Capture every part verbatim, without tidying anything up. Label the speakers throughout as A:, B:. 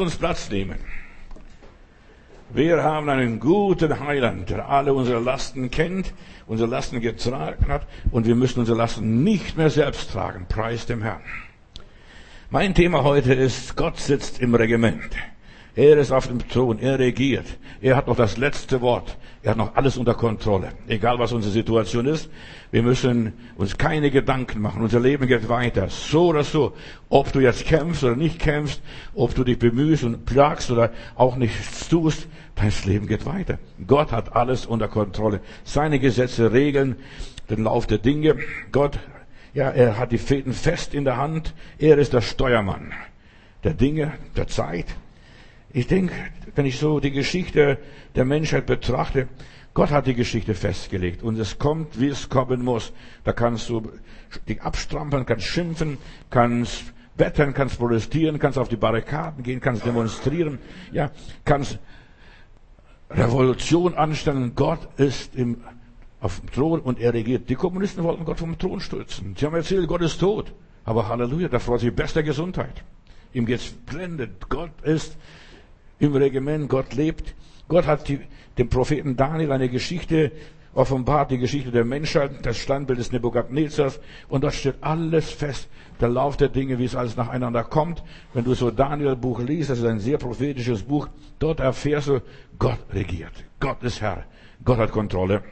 A: uns Platz nehmen. Wir haben einen guten Heiland, der alle unsere Lasten kennt, unsere Lasten getragen hat und wir müssen unsere Lasten nicht mehr selbst tragen. Preis dem Herrn. Mein Thema heute ist, Gott sitzt im Regiment. Er ist auf dem Thron, er regiert. Er hat noch das letzte Wort. Er hat noch alles unter Kontrolle. Egal was unsere Situation ist, wir müssen uns keine Gedanken machen. Unser Leben geht weiter. So oder so. Ob du jetzt kämpfst oder nicht kämpfst, ob du dich bemühst und plagst oder auch nichts tust, dein Leben geht weiter. Gott hat alles unter Kontrolle. Seine Gesetze regeln den Lauf der Dinge. Gott, ja, er hat die Fäden fest in der Hand. Er ist der Steuermann der Dinge, der Zeit. Ich denke, wenn ich so die Geschichte der Menschheit betrachte, Gott hat die Geschichte festgelegt und es kommt, wie es kommen muss. Da kannst du dich abstrampeln, kannst schimpfen, kannst wettern, kannst protestieren, kannst auf die Barrikaden gehen, kannst demonstrieren, ja, kannst Revolution anstellen. Gott ist im, auf dem Thron und er regiert. Die Kommunisten wollten Gott vom Thron stürzen. Sie haben erzählt, Gott ist tot. Aber Halleluja, da freut sich bester Gesundheit. Ihm geht's blendend. Gott ist im Regiment, Gott lebt. Gott hat die, dem Propheten Daniel eine Geschichte offenbart, die Geschichte der Menschheit, das Standbild des Nebukadnezars. Und dort steht alles fest, der Lauf der Dinge, wie es alles nacheinander kommt. Wenn du so Daniel-Buch liest, das ist ein sehr prophetisches Buch, dort erfährst du, Gott regiert. Gott ist Herr. Gott hat Kontrolle.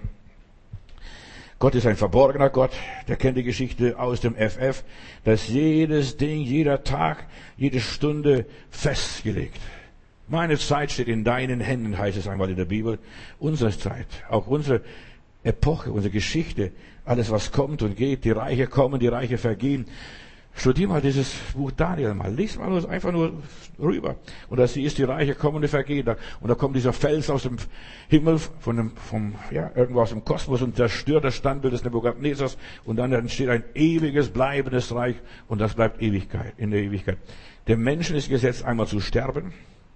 A: Gott ist ein verborgener Gott, der kennt die Geschichte aus dem F F, da ist jedes Ding, jeder Tag, jede Stunde festgelegt. Meine Zeit steht in deinen Händen, heißt es einmal in der Bibel. Unsere Zeit, auch unsere Epoche, unsere Geschichte, alles was kommt und geht, die Reiche kommen, die Reiche vergehen. Studier mal dieses Buch Daniel mal, lies mal nur, einfach nur rüber. Und da siehst die Reiche kommen und vergehen. Und da kommt dieser Fels aus dem Himmel, von dem, vom, ja, irgendwo aus dem Kosmos und zerstört das Standbild des Nebukadnezars. Und dann entsteht ein ewiges, bleibendes Reich. Und das bleibt Ewigkeit, in der Ewigkeit. Dem Menschen ist gesetzt, einmal zu sterben.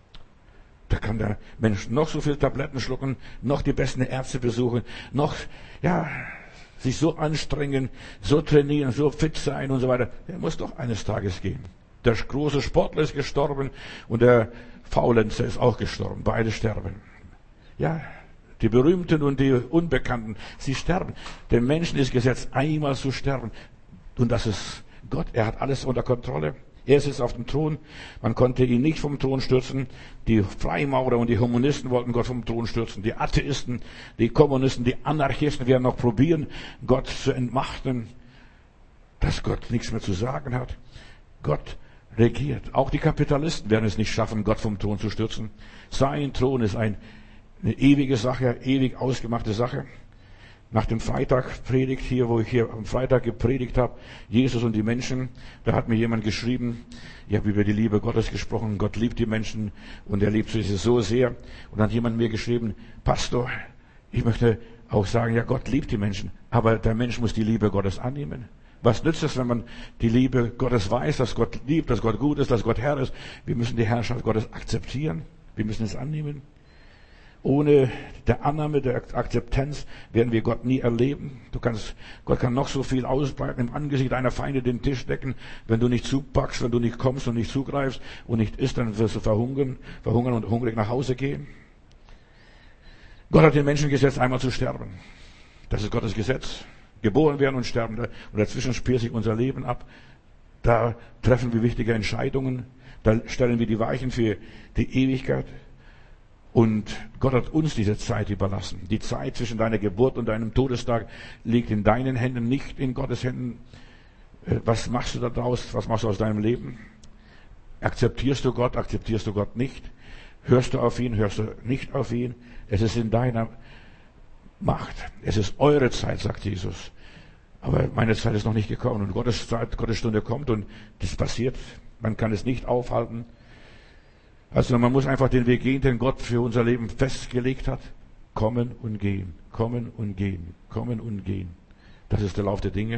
A: Da kann der Mensch noch so viel Tabletten schlucken, noch die besten Ärzte besuchen, noch, ja, sich so anstrengen, so trainieren, so fit sein und so weiter. Der muss doch eines Tages gehen. Der große Sportler ist gestorben und der Faulenzer ist auch gestorben. Beide sterben. Ja, die Berühmten und die Unbekannten, sie sterben. Dem Menschen ist gesetzt, einmal zu sterben. Und das ist Gott. Er hat alles unter Kontrolle. Er sitzt auf dem Thron. Man konnte ihn nicht vom Thron stürzen. Die Freimaurer und die Humanisten wollten Gott vom Thron stürzen. Die Atheisten, die Kommunisten, die Anarchisten werden noch probieren, Gott zu entmachten, dass Gott nichts mehr zu sagen hat. Gott regiert. Auch die Kapitalisten werden es nicht schaffen, Gott vom Thron zu stürzen. Sein Thron ist ein, eine ewige Sache, ewig ausgemachte Sache. Nach dem Freitag predigt hier, wo ich hier am Freitag gepredigt habe, Jesus und die Menschen, da hat mir jemand geschrieben, ich habe über die Liebe Gottes gesprochen, Gott liebt die Menschen und er liebt sie so sehr. Und dann hat jemand mir geschrieben, Pastor, ich möchte auch sagen, ja, Gott liebt die Menschen, aber der Mensch muss die Liebe Gottes annehmen. Was nützt es, wenn man die Liebe Gottes weiß, dass Gott liebt, dass Gott gut ist, dass Gott Herr ist? Wir müssen die Herrschaft Gottes akzeptieren, wir müssen es annehmen. Ohne der Annahme, der Akzeptanz werden wir Gott nie erleben. Du kannst, Gott kann noch so viel ausbreiten, im Angesicht deiner Feinde den Tisch decken. Wenn du nicht zupackst, wenn du nicht kommst und nicht zugreifst und nicht isst, dann wirst du verhungern, verhungern und hungrig nach Hause gehen. Gott hat den Menschen gesetzt, einmal zu sterben. Das ist Gottes Gesetz. Geboren werden und sterben. Und dazwischen spielt sich unser Leben ab. Da treffen wir wichtige Entscheidungen. Da stellen wir die Weichen für die Ewigkeit. Und Gott hat uns diese Zeit überlassen. Die Zeit zwischen deiner Geburt und deinem Todestag liegt in deinen Händen, nicht in Gottes Händen. Was machst du da draus? Was machst du aus deinem Leben? Akzeptierst du Gott? Akzeptierst du Gott nicht? Hörst du auf ihn? Hörst du nicht auf ihn? Es ist in deiner Macht. Es ist eure Zeit, sagt Jesus. Aber meine Zeit ist noch nicht gekommen. Und Gottes Zeit, Gottes Stunde kommt und das passiert. Man kann es nicht aufhalten. Also man muss einfach den Weg gehen, den Gott für unser Leben festgelegt hat. Kommen und gehen, kommen und gehen, kommen und gehen. Das ist der Lauf der Dinge.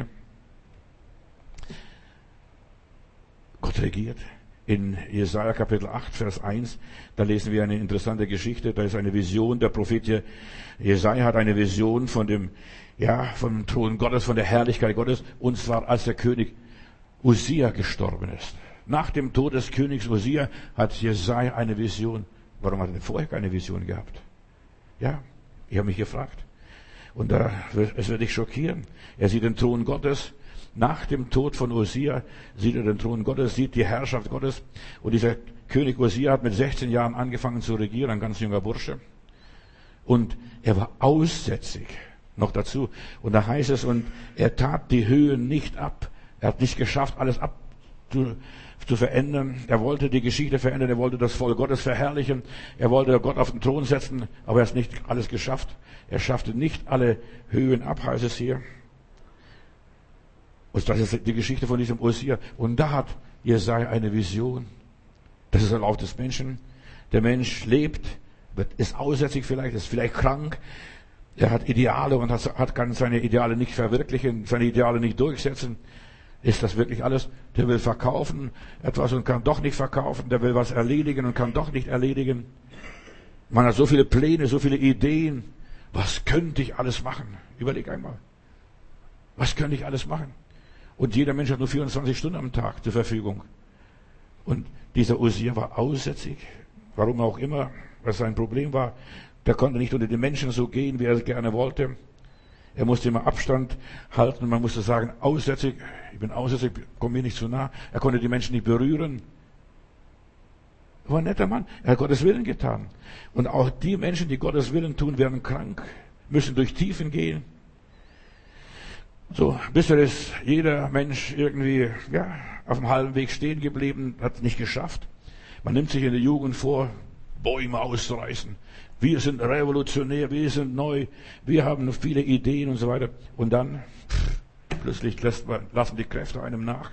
A: Gott regiert. In Jesaja Kapitel acht, Vers eins, da lesen wir eine interessante Geschichte. Da ist eine Vision. Der Prophet Jesaja hat eine Vision von dem, ja, vom Thron Gottes, von der Herrlichkeit Gottes. Und zwar als der König Usia gestorben ist. Nach dem Tod des Königs Usia hat Jesaja eine Vision. Warum hat er vorher keine Vision gehabt? Ja, ich habe mich gefragt. Und da, es wird dich schockieren. Er sieht den Thron Gottes. Nach dem Tod von Usia sieht er den Thron Gottes, sieht die Herrschaft Gottes. Und dieser König Usia hat mit sechzehn Jahren angefangen zu regieren, ein ganz junger Bursche. Und er war aussätzig, noch dazu. Und da heißt es, und er tat die Höhen nicht ab. Er hat nicht geschafft, alles ab zu, zu verändern. Er wollte die Geschichte verändern, er wollte das Volk Gottes verherrlichen. Er wollte Gott auf den Thron setzen, aber er hat nicht alles geschafft. Er schaffte nicht alle Höhen ab, heißt es hier. Und das ist die Geschichte von diesem Usia. Und da hat Jesaja eine Vision. Das ist der Lauf des Menschen. Der Mensch lebt, ist aussätzig vielleicht, ist vielleicht krank. Er hat Ideale und hat, kann seine Ideale nicht verwirklichen, seine Ideale nicht durchsetzen. Ist das wirklich alles? Der will verkaufen etwas und kann doch nicht verkaufen. Der will was erledigen und kann doch nicht erledigen. Man hat so viele Pläne, so viele Ideen. Was könnte ich alles machen? Überleg einmal. Was könnte ich alles machen? Und jeder Mensch hat nur vierundzwanzig Stunden am Tag zur Verfügung. Und dieser Usia war aussätzig. Warum auch immer, was sein Problem war. Der konnte nicht unter die Menschen so gehen, wie er es gerne wollte. Er musste immer Abstand halten. Man musste sagen, aussätzig, ich bin aussätzig, komm mir nicht zu nah. Er konnte die Menschen nicht berühren. Er war ein netter Mann. Er hat Gottes Willen getan. Und auch die Menschen, die Gottes Willen tun, werden krank, müssen durch Tiefen gehen. So, bisher ist jeder Mensch irgendwie, ja, auf dem halben Weg stehen geblieben, hat es nicht geschafft. Man nimmt sich in der Jugend vor, Bäume auszureißen. Wir sind revolutionär, wir sind neu, wir haben viele Ideen und so weiter. Und dann, pff, plötzlich lässt man, lassen die Kräfte einem nach.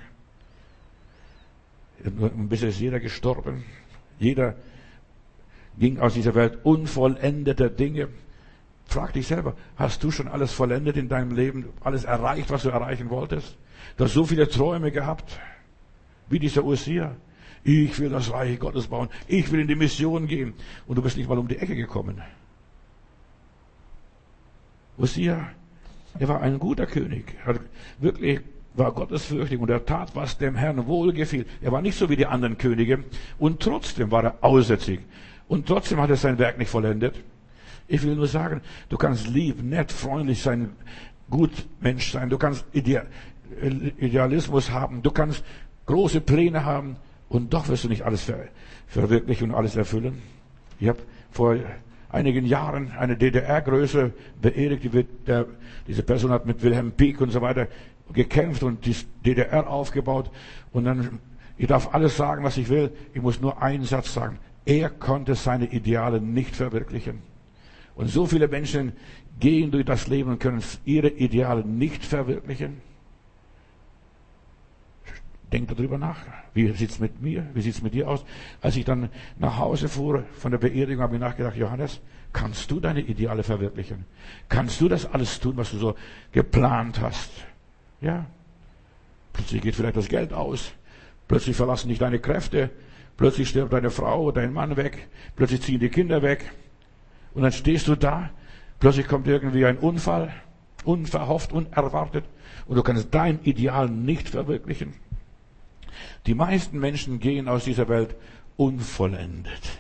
A: Und bisher ist jeder gestorben. Jeder ging aus dieser Welt unvollendeter Dinge. Frag dich selber, hast du schon alles vollendet in deinem Leben? Alles erreicht, was du erreichen wolltest? Du hast so viele Träume gehabt, wie dieser Usia. Ich will das Reich Gottes bauen. Ich will in die Mission gehen. Und du bist nicht mal um die Ecke gekommen. Usia, er war ein guter König. Er wirklich war gottesfürchtig und er tat, was dem Herrn wohlgefiel. Er war nicht so wie die anderen Könige. Und trotzdem war er aussätzig. Und trotzdem hat er sein Werk nicht vollendet. Ich will nur sagen, du kannst lieb, nett, freundlich sein, gut Mensch sein. Du kannst Idealismus haben. Du kannst große Pläne haben. Und doch wirst du nicht alles ver- verwirklichen und alles erfüllen. Ich habe vor einigen Jahren eine D D R-Größe beerdigt. Die wird, der, diese Person hat mit Wilhelm Pieck und so weiter gekämpft und die D D R aufgebaut. Und dann, ich darf alles sagen, was ich will. Ich muss nur einen Satz sagen. Er konnte seine Ideale nicht verwirklichen. Und so viele Menschen gehen durch das Leben und können ihre Ideale nicht verwirklichen. Denk darüber nach. Wie sieht's mit mir? Wie sieht's mit dir aus? Als ich dann nach Hause fuhr von der Beerdigung, habe ich nachgedacht, Johannes, kannst du deine Ideale verwirklichen? Kannst du das alles tun, was du so geplant hast? Ja. Plötzlich geht vielleicht das Geld aus. Plötzlich verlassen dich deine Kräfte. Plötzlich stirbt deine Frau oder dein Mann weg. Plötzlich ziehen die Kinder weg. Und dann stehst du da. Plötzlich kommt irgendwie ein Unfall. Unverhofft, unerwartet. Und du kannst dein Ideal nicht verwirklichen. Die meisten Menschen gehen aus dieser Welt unvollendet.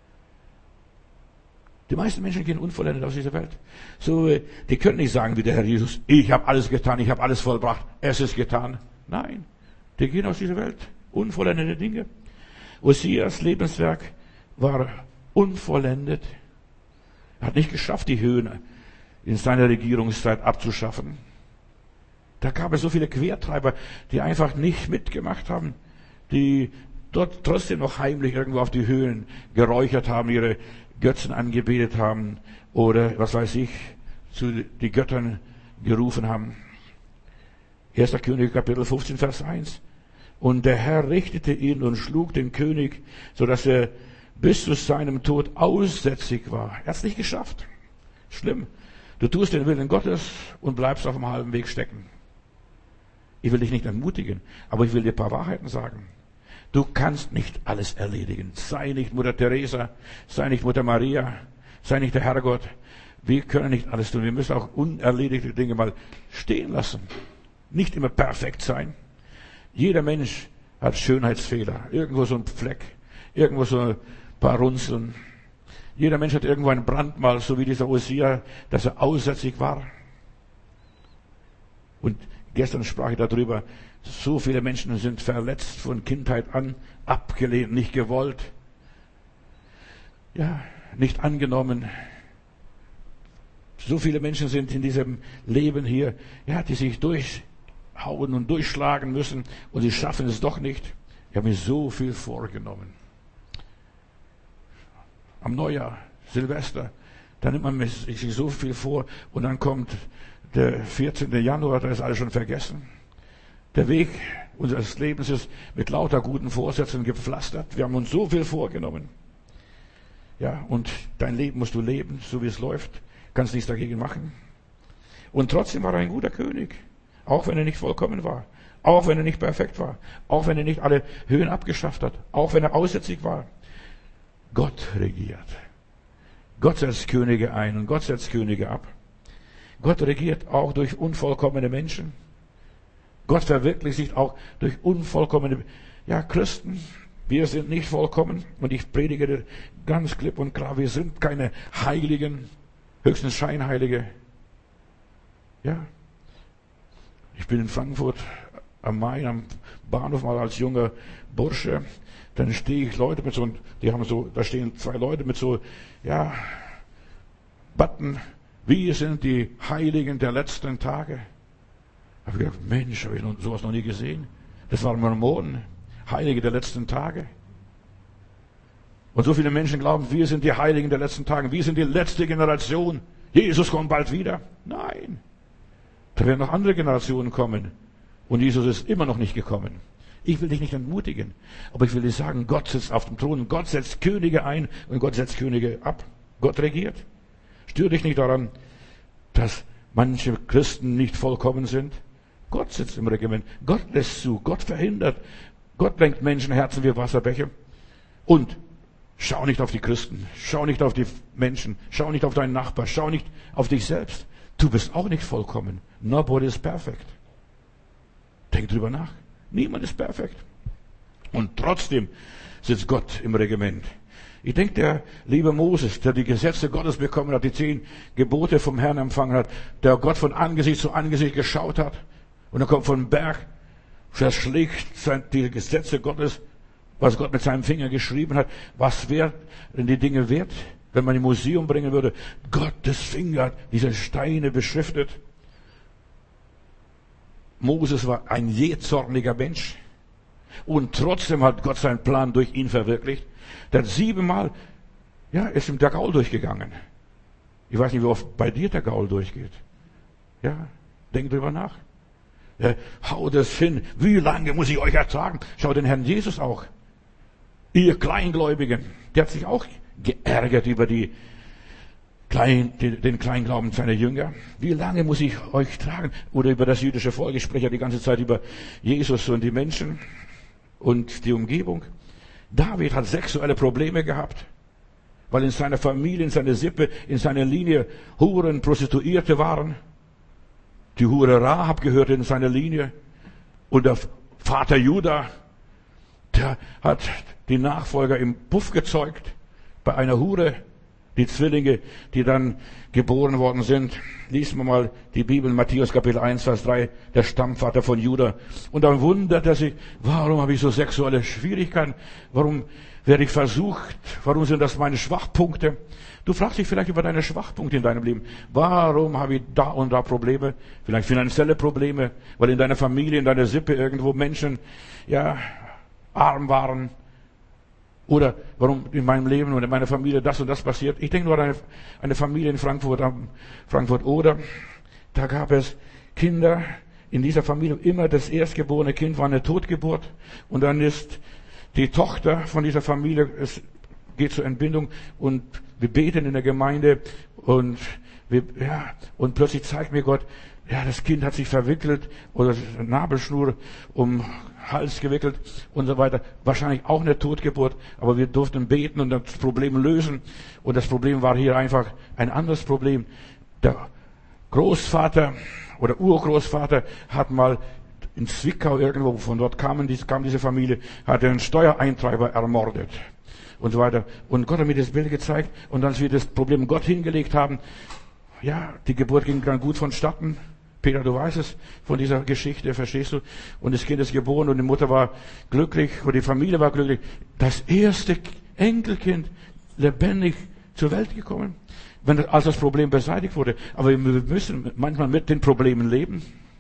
A: Die meisten Menschen gehen unvollendet aus dieser Welt. So, die können nicht sagen wie der Herr Jesus, ich habe alles getan, ich habe alles vollbracht, es ist getan. Nein, die gehen aus dieser Welt unvollendete Dinge. Usias Lebenswerk war unvollendet. Er hat nicht geschafft, die Höhen in seiner Regierungszeit abzuschaffen. Da gab es so viele Quertreiber, die einfach nicht mitgemacht haben, die dort trotzdem noch heimlich irgendwo auf die Höhen geräuchert haben, ihre Götzen angebetet haben oder, was weiß ich, zu die Göttern gerufen haben. erster König, Kapitel fünfzehn, Vers eins. Und der Herr richtete ihn und schlug den König, so dass er bis zu seinem Tod aussätzig war. Er hat es nicht geschafft. Schlimm. Du tust den Willen Gottes und bleibst auf dem halben Weg stecken. Ich will dich nicht ermutigen, aber ich will dir ein paar Wahrheiten sagen. Du kannst nicht alles erledigen. Sei nicht Mutter Teresa, sei nicht Mutter Maria, sei nicht der Herrgott. Wir können nicht alles tun. Wir müssen auch unerledigte Dinge mal stehen lassen. Nicht immer perfekt sein. Jeder Mensch hat Schönheitsfehler. Irgendwo so ein Fleck, irgendwo so ein paar Runzeln. Jeder Mensch hat irgendwo ein Brandmal, so wie dieser Hosea, dass er aussätzig war. Und gestern sprach ich darüber, so viele Menschen sind verletzt von Kindheit an, abgelehnt, nicht gewollt, ja, nicht angenommen. So viele Menschen sind in diesem Leben hier, ja, die sich durchhauen und durchschlagen müssen und sie schaffen es doch nicht. Ich habe mir so viel vorgenommen. Am Neujahr, Silvester, da nimmt man sich so viel vor und dann kommt der vierzehnte Januar, da ist alles schon vergessen. Der Weg unseres Lebens ist mit lauter guten Vorsätzen gepflastert. Wir haben uns so viel vorgenommen. Ja, und dein Leben musst du leben, so wie es läuft. Kannst nichts dagegen machen. Und trotzdem war er ein guter König. Auch wenn er nicht vollkommen war. Auch wenn er nicht perfekt war. Auch wenn er nicht alle Höhen abgeschafft hat. Auch wenn er aussätzig war. Gott regiert. Gott setzt Könige ein und Gott setzt Könige ab. Gott regiert auch durch unvollkommene Menschen. Gott verwirklicht sich auch durch unvollkommene, ja, Christen. Wir sind nicht vollkommen und ich predige ganz klipp und klar, wir sind keine Heiligen, höchstens Scheinheilige. Ja. Ich bin in Frankfurt am Main, am Bahnhof mal als junger Bursche. Dann stehe ich Leute mit so, die haben so, da stehen zwei Leute mit so, ja, Button. Wir sind die Heiligen der letzten Tage. Da habe ich gedacht, Mensch, habe ich noch, sowas noch nie gesehen. Das waren Mormonen, Heilige der letzten Tage. Und so viele Menschen glauben, wir sind die Heiligen der letzten Tage. Wir sind die letzte Generation. Jesus kommt bald wieder. Nein. Da werden noch andere Generationen kommen. Und Jesus ist immer noch nicht gekommen. Ich will dich nicht entmutigen. Aber ich will dir sagen, Gott sitzt auf dem Thron. Gott setzt Könige ein und Gott setzt Könige ab. Gott regiert. Stör dich nicht daran, dass manche Christen nicht vollkommen sind. Gott sitzt im Regiment. Gott lässt zu. Gott verhindert. Gott lenkt Menschenherzen wie Wasserbecher. Und schau nicht auf die Christen. Schau nicht auf die Menschen. Schau nicht auf deinen Nachbar. Schau nicht auf dich selbst. Du bist auch nicht vollkommen. Nobody is perfect. Denk drüber nach. Niemand ist perfekt. Und trotzdem sitzt Gott im Regiment. Ich denke, der liebe Moses, der die Gesetze Gottes bekommen hat, die zehn Gebote vom Herrn empfangen hat, der Gott von Angesicht zu Angesicht geschaut hat, und er kommt vom Berg, verschlägt die Gesetze Gottes, was Gott mit seinem Finger geschrieben hat. Was wären die Dinge wert, wenn man im Museum bringen würde? Gottes Finger hat diese Steine beschriftet. Moses war ein jähzorniger Mensch. Und trotzdem hat Gott seinen Plan durch ihn verwirklicht. Der hat siebenmal, ja, ist ihm der Gaul durchgegangen. Ich weiß nicht, wie oft bei dir der Gaul durchgeht. Ja, denk drüber nach. Ja, hau das hin. Wie lange muss ich euch ertragen? Schau den Herrn Jesus auch. Ihr Kleingläubigen. Der hat sich auch geärgert über die Klein, den Kleinglauben seiner Jünger. Wie lange muss ich euch tragen? Oder über das jüdische Volk. Ich spreche ja die ganze Zeit über Jesus und die Menschen und die Umgebung. David hat sexuelle Probleme gehabt, weil in seiner Familie, in seiner Sippe, in seiner Linie Huren, Prostituierte waren. Die Hure Rahab gehörte in seiner Linie. Und der Vater Judah, der hat die Nachfolger im Puff gezeugt, bei einer Hure. Die Zwillinge, die dann geboren worden sind. Lesen wir mal die Bibel, Matthäus Kapitel eins, Vers drei, der Stammvater von Judah. Und dann wundert er sich, warum habe ich so sexuelle Schwierigkeiten? Warum werde ich versucht? Warum sind das meine Schwachpunkte? Du fragst dich vielleicht über deine Schwachpunkte in deinem Leben. Warum habe ich da und da Probleme? Vielleicht finanzielle Probleme, weil in deiner Familie, in deiner Sippe irgendwo Menschen, ja, arm waren. Oder warum in meinem Leben und in meiner Familie das und das passiert. Ich denke nur an eine, eine Familie in Frankfurt, am Frankfurt Oder. Da gab es Kinder in dieser Familie. Immer das erstgeborene Kind war eine Totgeburt. Und dann ist die Tochter von dieser Familie, es geht zur Entbindung und wir beten in der Gemeinde und wir, ja, und plötzlich zeigt mir Gott, ja, das Kind hat sich verwickelt oder Nabelschnur um Hals gewickelt und so weiter. Wahrscheinlich auch eine Totgeburt, aber wir durften beten und das Problem lösen. Und das Problem war hier einfach ein anderes Problem. Der Großvater oder Urgroßvater hat mal in Zwickau irgendwo, von dort kamen, kam diese Familie, hat einen Steuereintreiber ermordet und so weiter. Und Gott hat mir das Bild gezeigt. Und als wir das Problem Gott hingelegt haben, ja, die Geburt ging dann gut vonstatten. Peter, du weißt es von dieser Geschichte, verstehst du? Und das Kind ist geboren und die Mutter war glücklich und die Familie war glücklich. Das erste Enkelkind lebendig zur Welt gekommen, wenn das, als das Problem beseitigt wurde. Aber wir müssen manchmal mit den Problemen leben.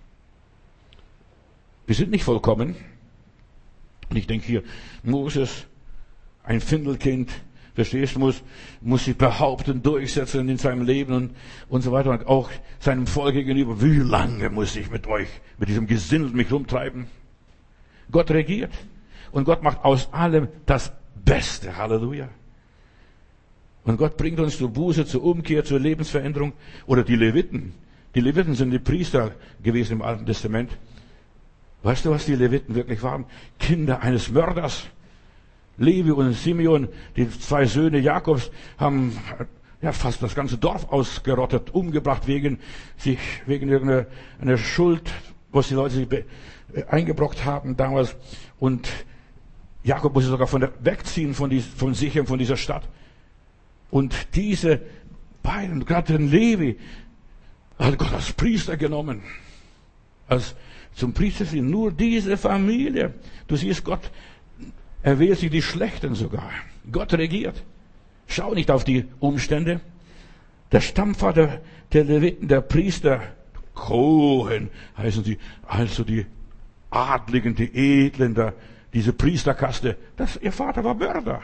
A: Wir sind nicht vollkommen. Und ich denke hier, Moses, ein Findelkind, verstehst du, muss, muss sich behaupten, durchsetzen in seinem Leben und, und so weiter. Und auch seinem Volk gegenüber. Wie lange muss ich mit euch, mit diesem Gesindel mich rumtreiben? Gott regiert. Und Gott macht aus allem das Beste. Halleluja. Und Gott bringt uns zur Buße, zur Umkehr, zur Lebensveränderung. Oder die Leviten. Die Leviten sind die Priester gewesen im Alten Testament. Weißt du, was die Leviten wirklich waren? Kinder eines Mörders. Levi und Simeon, die zwei Söhne Jakobs, haben ja fast das ganze Dorf ausgerottet, umgebracht wegen sich, wegen irgendeiner einer Schuld, was die Leute sich be, äh, eingebrockt haben damals. Und Jakob musste sogar von der, wegziehen von, dies, von sich und von dieser Stadt. Und diese beiden, gerade den Levi, hat Gott als Priester genommen. Als zum Priester sind nur diese Familie. Du siehst, Gott er wählt sich die Schlechten sogar. Gott regiert. Schau nicht auf die Umstände. Der Stammvater der Leviten, der Priester, Kohen heißen sie, also die Adligen, die Edlen, der, diese Priesterkaste, das, ihr Vater war Mörder.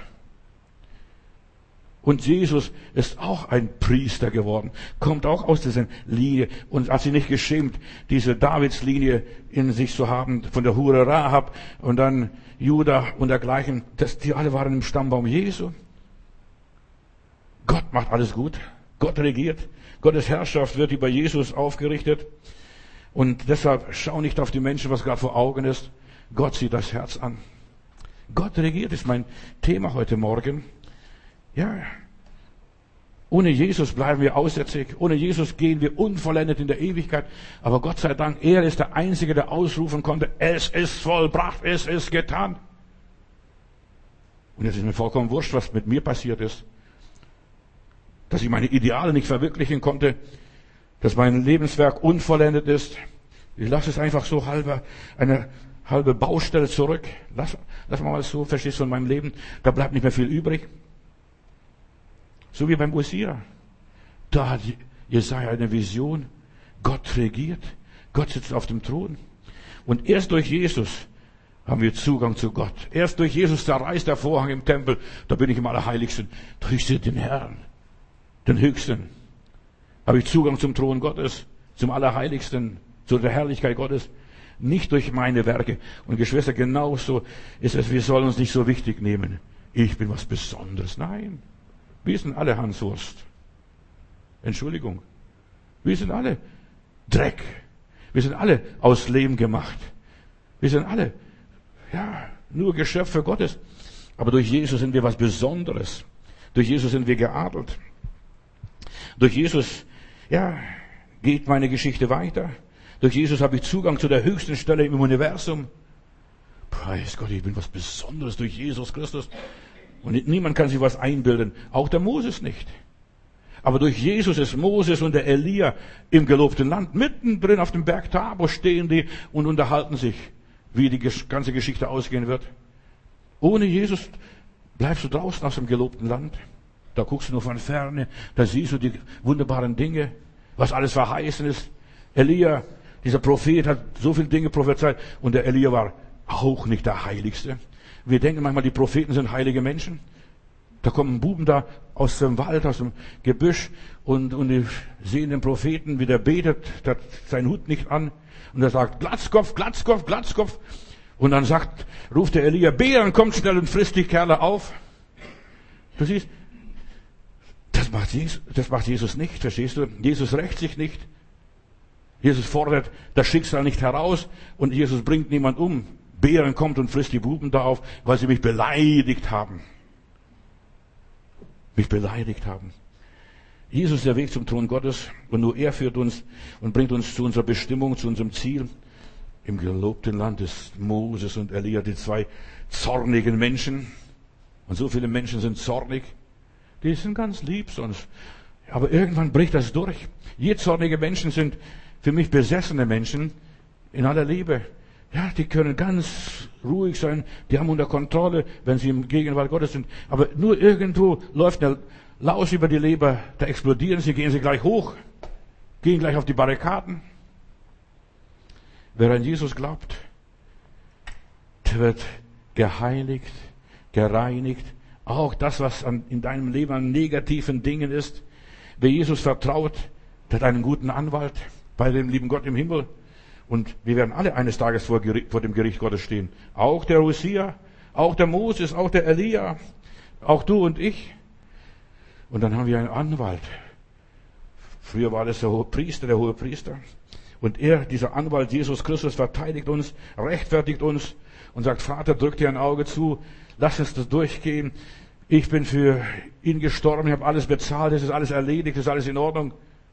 A: Und Jesus ist auch ein Priester geworden, kommt auch aus dieser Linie und hat sich nicht geschämt, diese Davidslinie in sich zu haben, von der Hure Rahab und dann Judah und dergleichen. Das, die alle waren im Stammbaum Jesu. Gott macht alles gut. Gott regiert. Gottes Herrschaft wird über Jesus aufgerichtet. Und deshalb schau nicht auf die Menschen, was gerade vor Augen ist. Gott sieht das Herz an. Gott regiert ist mein Thema heute Morgen. Ja, ohne Jesus bleiben wir aussätzig. Ohne Jesus gehen wir unvollendet in der Ewigkeit. Aber Gott sei Dank, er ist der Einzige, der ausrufen konnte, es ist vollbracht, es ist getan. Und jetzt ist mir vollkommen wurscht, was mit mir passiert ist. Dass ich meine Ideale nicht verwirklichen konnte. Dass mein Lebenswerk unvollendet ist. Ich lasse es einfach so halbe, eine halbe Baustelle zurück. Lass, lass mal so, verstehst du, in meinem Leben. Da bleibt nicht mehr viel übrig. So wie beim Usia. Da hat Jesaja eine Vision. Gott regiert. Gott sitzt auf dem Thron. Und erst durch Jesus haben wir Zugang zu Gott. Erst durch Jesus zerreißt der Vorhang im Tempel. Da bin ich im Allerheiligsten. Durch den Herrn, den Höchsten, habe ich Zugang zum Thron Gottes, zum Allerheiligsten, zu der Herrlichkeit Gottes. Nicht durch meine Werke. Und Geschwister, genauso ist es, wir sollen uns nicht so wichtig nehmen. Ich bin was Besonderes. Nein. Wir sind alle Hanswurst. Entschuldigung. Wir sind alle Dreck. Wir sind alle aus Lehm gemacht. Wir sind alle, ja, nur Geschöpfe Gottes. Aber durch Jesus sind wir was Besonderes. Durch Jesus sind wir geadelt. Durch Jesus, ja, geht meine Geschichte weiter. Durch Jesus habe ich Zugang zu der höchsten Stelle im Universum. Preis Gott, ich bin was Besonderes durch Jesus Christus. Und niemand kann sich was einbilden. Auch der Moses nicht. Aber durch Jesus ist Moses und der Elia im gelobten Land. Mittendrin auf dem Berg Tabor stehen die und unterhalten sich, wie die ganze Geschichte ausgehen wird. Ohne Jesus bleibst du draußen aus dem gelobten Land. Da guckst du nur von ferne. Da siehst du die wunderbaren Dinge, was alles verheißen ist. Elia, dieser Prophet, hat so viele Dinge prophezeit. Und der Elia war auch nicht der Heiligste. Wir denken manchmal, die Propheten sind heilige Menschen. Da kommen Buben da aus dem Wald, aus dem Gebüsch und, und die sehen den Propheten, wie der betet, der hat seinen Hut nicht an und er sagt, Glatzkopf, Glatzkopf, Glatzkopf. Und dann sagt, ruft der Elia, Bären, kommt schnell und frisst die Kerle auf. Du siehst, das macht Jesus, das macht Jesus nicht, verstehst du? Jesus rächt sich nicht. Jesus fordert das Schicksal nicht heraus und Jesus bringt niemand um. Bären kommt und frisst die Buben da auf, weil sie mich beleidigt haben. Mich beleidigt haben. Jesus ist der Weg zum Thron Gottes und nur er führt uns und bringt uns zu unserer Bestimmung, zu unserem Ziel. Im gelobten Land ist Moses und Elia, die zwei zornigen Menschen. Und so viele Menschen sind zornig. Die sind ganz lieb sonst. Aber irgendwann bricht das durch. Je zornige Menschen sind für mich besessene Menschen in aller Liebe. Ja, die können ganz ruhig sein. Die haben unter Kontrolle, wenn sie im Gegenwart Gottes sind. Aber nur irgendwo läuft eine Laus über die Leber. Da explodieren sie, gehen sie gleich hoch. Gehen gleich auf die Barrikaden. Wer an Jesus glaubt, der wird geheiligt, gereinigt. Auch das, was an, in deinem Leben an negativen Dingen ist. Wer Jesus vertraut, der hat einen guten Anwalt bei dem lieben Gott im Himmel. Und wir werden alle eines Tages vor, Gericht, vor dem Gericht Gottes stehen. Auch der Hosea, auch der Moses, auch der Elia, auch du und ich. Und dann haben wir einen Anwalt. Früher war das der hohe Priester, der hohe Priester. Und er, dieser Anwalt Jesus Christus, verteidigt uns, rechtfertigt uns und sagt, Vater, drück dir ein Auge zu, lass uns das durchgehen. Ich bin für ihn gestorben, ich habe alles bezahlt, es ist alles erledigt, es ist alles in Ordnung.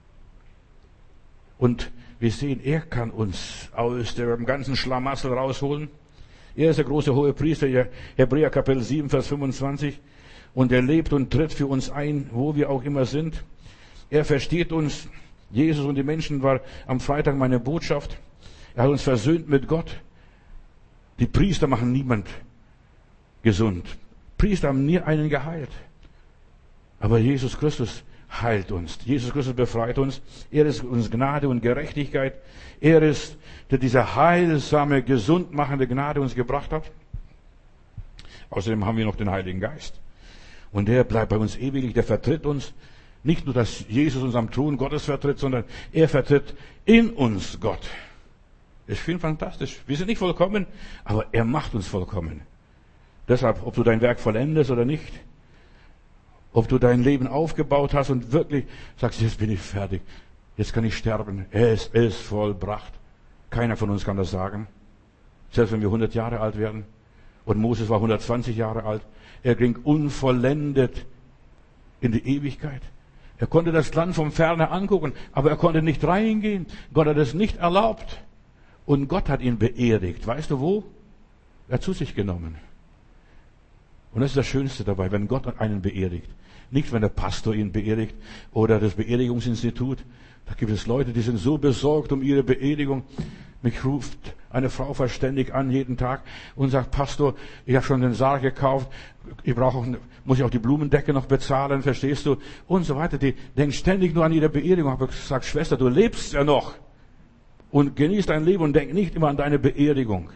A: Und wir sehen, er kann uns aus dem ganzen Schlamassel rausholen. Er ist der große hohe Priester, Hebräer Kapitel sieben, Vers fünfundzwanzig. Und er lebt und tritt für uns ein, wo wir auch immer sind. Er versteht uns. Jesus und die Menschen war am Freitag meine Botschaft. Er hat uns versöhnt mit Gott. Die Priester machen niemand gesund. Priester haben nie einen geheilt. Aber Jesus Christus heilt uns. Jesus Christus befreit uns. Er ist uns Gnade und Gerechtigkeit. Er ist, der diese heilsame, gesundmachende Gnade uns gebracht hat. Außerdem haben wir noch den Heiligen Geist. Und der bleibt bei uns ewiglich, der vertritt uns. Nicht nur, dass Jesus uns am Thron Gottes vertritt, sondern er vertritt in uns Gott. Ich finde fantastisch. Wir sind nicht vollkommen, aber er macht uns vollkommen. Deshalb, ob du dein Werk vollendest oder nicht, ob du dein Leben aufgebaut hast und wirklich sagst, jetzt bin ich fertig, jetzt kann ich sterben, es ist vollbracht. Keiner von uns kann das sagen. Selbst wenn wir hundert Jahre alt werden. Und Moses war hundertzwanzig Jahre alt. Er ging unvollendet in die Ewigkeit. Er konnte das Land vom Ferne angucken, aber er konnte nicht reingehen. Gott hat es nicht erlaubt. Und Gott hat ihn beerdigt. Weißt du wo? Er hat zu sich genommen. Und das ist das Schönste dabei, wenn Gott einen beerdigt. Nicht, wenn der Pastor ihn beerdigt oder das Beerdigungsinstitut. Da gibt es Leute, die sind so besorgt um ihre Beerdigung. Mich ruft eine Frau verständig an jeden Tag und sagt, Pastor, ich habe schon den Sarg gekauft, ich brauche auch, muss ich auch die Blumendecke noch bezahlen, verstehst du? Und so weiter. Die denken ständig nur an ihre Beerdigung. Ich habe gesagt, Schwester, du lebst ja noch. Und genieß dein Leben und denk nicht immer an deine Beerdigung.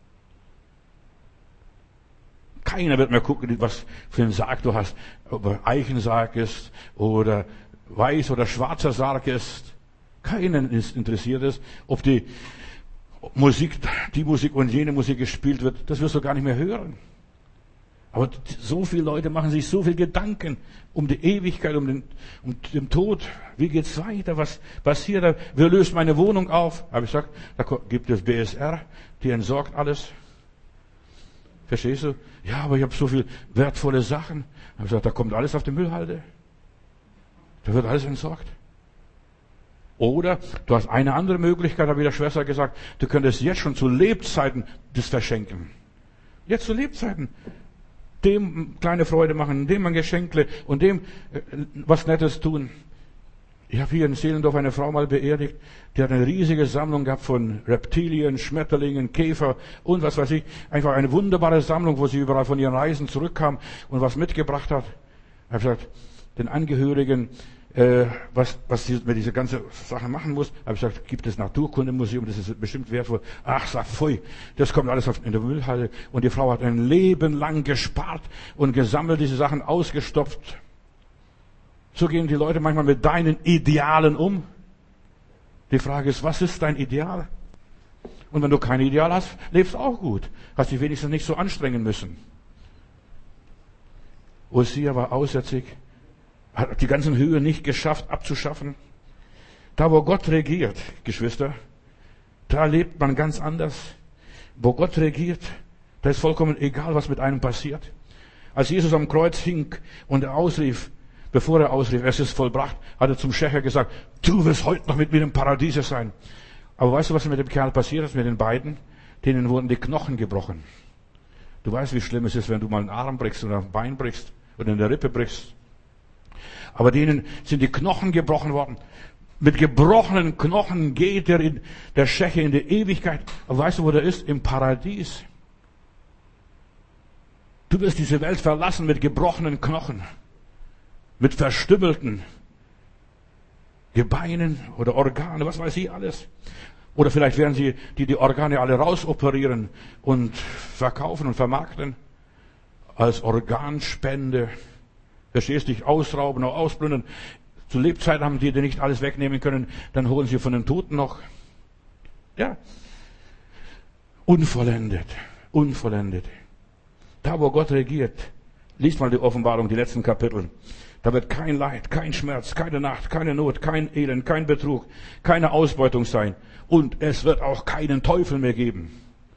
A: Keiner wird mehr gucken, was für einen Sarg du hast. Ob er Eichensarg ist oder weiß oder schwarzer Sarg ist. Keinen ist interessiert es, ob die Musik, die Musik und jene Musik gespielt wird. Das wirst du gar nicht mehr hören. Aber so viele Leute machen sich so viel Gedanken um die Ewigkeit, um den, um den Tod. Wie geht's weiter? Was passiert da? Wer löst meine Wohnung auf? Habe ich gesagt, da gibt es B S R, die entsorgt alles. Verstehst du? Ja, aber ich habe so viel wertvolle Sachen. Habe ich gesagt, da kommt alles auf die Müllhalde. Da wird alles entsorgt. Oder du hast eine andere Möglichkeit, habe ich der Schwester gesagt, du könntest jetzt schon zu Lebzeiten das verschenken. Jetzt zu Lebzeiten. Dem kleine Freude machen, dem ein Geschenkle und dem was Nettes tun. Ich habe hier in Seelendorf eine Frau mal beerdigt, die hat eine riesige Sammlung gehabt von Reptilien, Schmetterlingen, Käfer und was weiß ich. Einfach eine wunderbare Sammlung, wo sie überall von ihren Reisen zurückkam und was mitgebracht hat. Ich habe gesagt, den Angehörigen, äh, was, was sie mit dieser ganzen Sache machen muss, habe ich gesagt, gibt es Naturkundemuseum, das ist bestimmt wertvoll. Ach, sag, pfui, das kommt alles auf, in der Müllhalde. Und die Frau hat ein Leben lang gespart und gesammelt, diese Sachen ausgestopft. So gehen die Leute manchmal mit deinen Idealen um. Die Frage ist, was ist dein Ideal? Und wenn du kein Ideal hast, lebst du auch gut. Hast dich wenigstens nicht so anstrengen müssen. Hosea war aussätzig, hat die ganzen Höhe nicht geschafft abzuschaffen. Da, wo Gott regiert, Geschwister, da lebt man ganz anders. Wo Gott regiert, da ist vollkommen egal, was mit einem passiert. Als Jesus am Kreuz hing und er ausrief, bevor er ausrief, es ist vollbracht, hat er zum Schächer gesagt, du wirst heute noch mit mir im Paradiese sein. Aber weißt du, was mit dem Kerl passiert ist, mit den beiden? Denen wurden die Knochen gebrochen. Du weißt, wie schlimm es ist, wenn du mal einen Arm brichst oder ein Bein brichst oder in der Rippe brichst. Aber denen sind die Knochen gebrochen worden. Mit gebrochenen Knochen geht der, in, der Scheche in die Ewigkeit. Aber weißt du, wo der ist? Im Paradies. Du wirst diese Welt verlassen mit gebrochenen Knochen. Mit verstümmelten Gebeinen oder Organe, was weiß ich alles. Oder vielleicht werden sie die, die Organe alle rausoperieren und verkaufen und vermarkten als Organspende. Verstehst du, dich ausrauben, auch ausplündern. Zu Lebzeiten haben die dir nicht alles wegnehmen können, dann holen sie von den Toten noch. Ja. Unvollendet. Unvollendet. Da, wo Gott regiert, liest mal die Offenbarung, die letzten Kapitel. Da wird kein Leid, kein Schmerz, keine Nacht, keine Not, kein Elend, kein Betrug, keine Ausbeutung sein. Und es wird auch keinen Teufel mehr geben.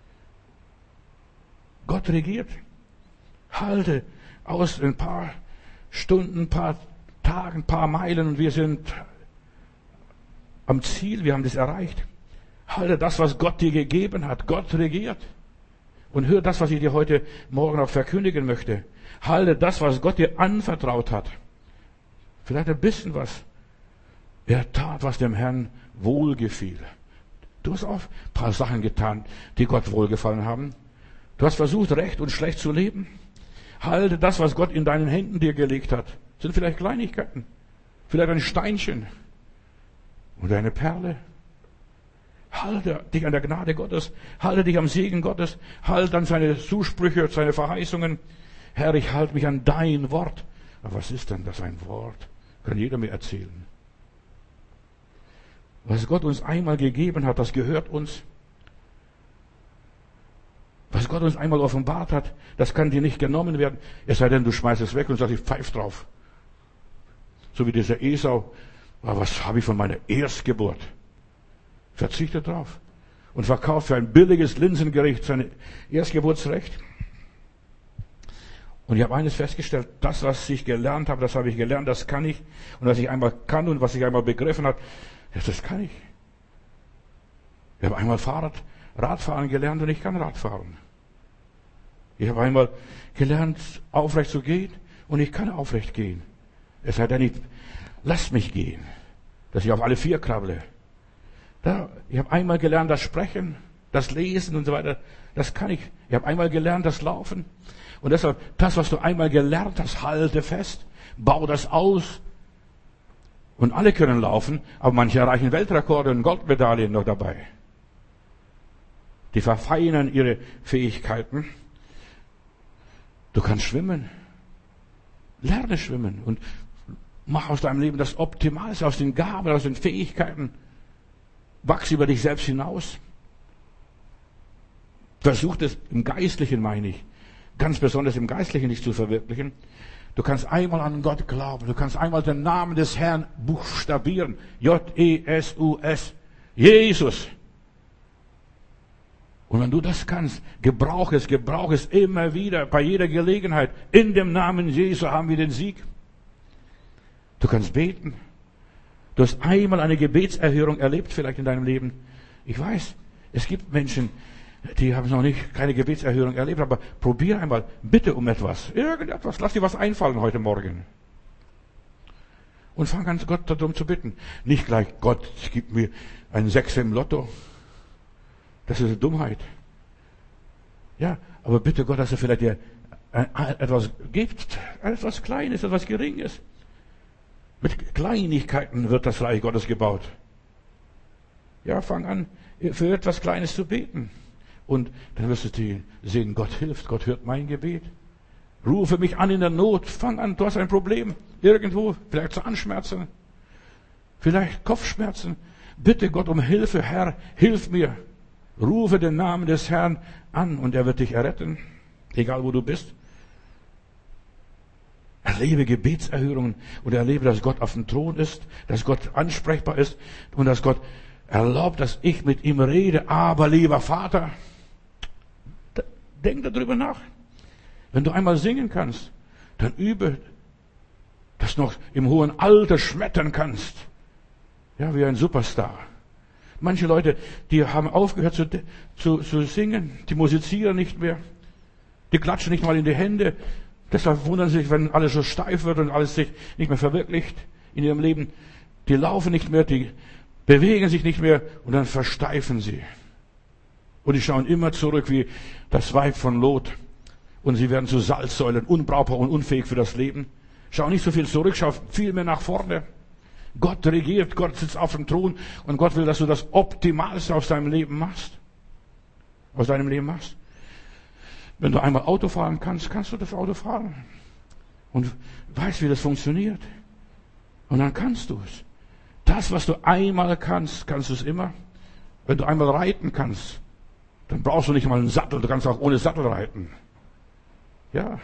A: Gott regiert. Halte aus ein paar Stunden, ein paar Tagen, ein paar Meilen und wir sind am Ziel, wir haben das erreicht. Halte das, was Gott dir gegeben hat. Gott regiert. Und hör das, was ich dir heute Morgen auch verkündigen möchte. Halte das, was Gott dir anvertraut hat. Vielleicht ein bisschen was. Er tat, was dem Herrn wohlgefiel. Du hast auch ein paar Sachen getan, die Gott wohlgefallen haben. Du hast versucht, recht und schlecht zu leben. Halte das, was Gott in deinen Händen dir gelegt hat. Das sind vielleicht Kleinigkeiten. Vielleicht ein Steinchen. Oder eine Perle. Halte dich an der Gnade Gottes. Halte dich am Segen Gottes. Halte an seine Zusprüche, seine Verheißungen. Herr, ich halte mich an dein Wort. Aber was ist denn das ein Wort? Kann jeder mir erzählen. Was Gott uns einmal gegeben hat, das gehört uns. Was Gott uns einmal offenbart hat, das kann dir nicht genommen werden. Es sei denn, du schmeißt es weg und sagst, ich pfeif drauf. So wie dieser Esau. Aber was habe ich von meiner Erstgeburt? Verzichte drauf. Und verkauft für ein billiges Linsengericht sein Erstgeburtsrecht. Und ich habe eines festgestellt, das, was ich gelernt habe, das habe ich gelernt, das kann ich. Und was ich einmal kann und was ich einmal begriffen habe, das kann ich. Ich habe einmal Fahrrad, Radfahren gelernt und ich kann Radfahren. Ich habe einmal gelernt, aufrecht zu gehen und ich kann aufrecht gehen. Es sei denn, ich lass mich gehen, dass ich auf alle vier krabble. Da, ich habe einmal gelernt, das Sprechen, das Lesen und so weiter. Das kann ich. Ich habe einmal gelernt, das Laufen. Und deshalb, das, was du einmal gelernt hast, halte fest, bau das aus. Und alle können laufen, aber manche erreichen Weltrekorde und Goldmedaillen noch dabei. Die verfeinern ihre Fähigkeiten. Du kannst schwimmen. Lerne schwimmen und mach aus deinem Leben das Optimalste, aus den Gaben, aus den Fähigkeiten. Wachs über dich selbst hinaus. Versuch das im Geistlichen, meine ich. Ganz besonders im Geistlichen dich zu verwirklichen. Du kannst einmal an Gott glauben. Du kannst einmal den Namen des Herrn buchstabieren. J E S U S. Jesus. Und wenn du das kannst, gebrauch es, gebrauch es immer wieder, bei jeder Gelegenheit. In dem Namen Jesu haben wir den Sieg. Du kannst beten. Du hast einmal eine Gebetserhörung erlebt, vielleicht in deinem Leben. Ich weiß, es gibt Menschen, die haben noch nicht keine Gebetserhörung erlebt, aber probier einmal, bitte um etwas, irgendetwas, lass dir was einfallen heute Morgen. Und fang an, Gott darum zu bitten. Nicht gleich, Gott, gib mir einen Sechser im Lotto. Das ist eine Dummheit. Ja, aber bitte Gott, dass er vielleicht dir etwas gibt, etwas Kleines, etwas Geringes. Mit Kleinigkeiten wird das Reich Gottes gebaut. Ja, fang an, für etwas Kleines zu beten. Und dann wirst du sehen, Gott hilft, Gott hört mein Gebet. Rufe mich an in der Not, fang an, du hast ein Problem. Irgendwo, vielleicht Zahnschmerzen, vielleicht Kopfschmerzen. Bitte Gott um Hilfe, Herr, hilf mir. Rufe den Namen des Herrn an und er wird dich erretten, egal wo du bist. Erlebe Gebetserhörungen und erlebe, dass Gott auf dem Thron ist, dass Gott ansprechbar ist und dass Gott erlaubt, dass ich mit ihm rede. Aber lieber Vater, denk darüber nach. Wenn du einmal singen kannst, dann übe, dass du noch im hohen Alter schmettern kannst. Ja, wie ein Superstar. Manche Leute, die haben aufgehört zu, zu, zu singen, die musizieren nicht mehr, die klatschen nicht mal in die Hände. Deshalb wundern sie sich, wenn alles so steif wird und alles sich nicht mehr verwirklicht in ihrem Leben. Die laufen nicht mehr, die bewegen sich nicht mehr und dann versteifen sie. Und die schauen immer zurück wie das Weib von Lot. Und sie werden zu Salzsäulen, unbrauchbar und unfähig für das Leben. Schau nicht so viel zurück, schau viel mehr nach vorne. Gott regiert, Gott sitzt auf dem Thron und Gott will, dass du das Optimalste aus deinem Leben machst. Aus deinem Leben machst. Wenn du einmal Auto fahren kannst, kannst du das Auto fahren. Und weißt, wie das funktioniert. Und dann kannst du es. Das, was du einmal kannst, kannst du es immer. Wenn du einmal reiten kannst, dann brauchst du nicht mal einen Sattel, du kannst auch ohne Sattel reiten. Ja.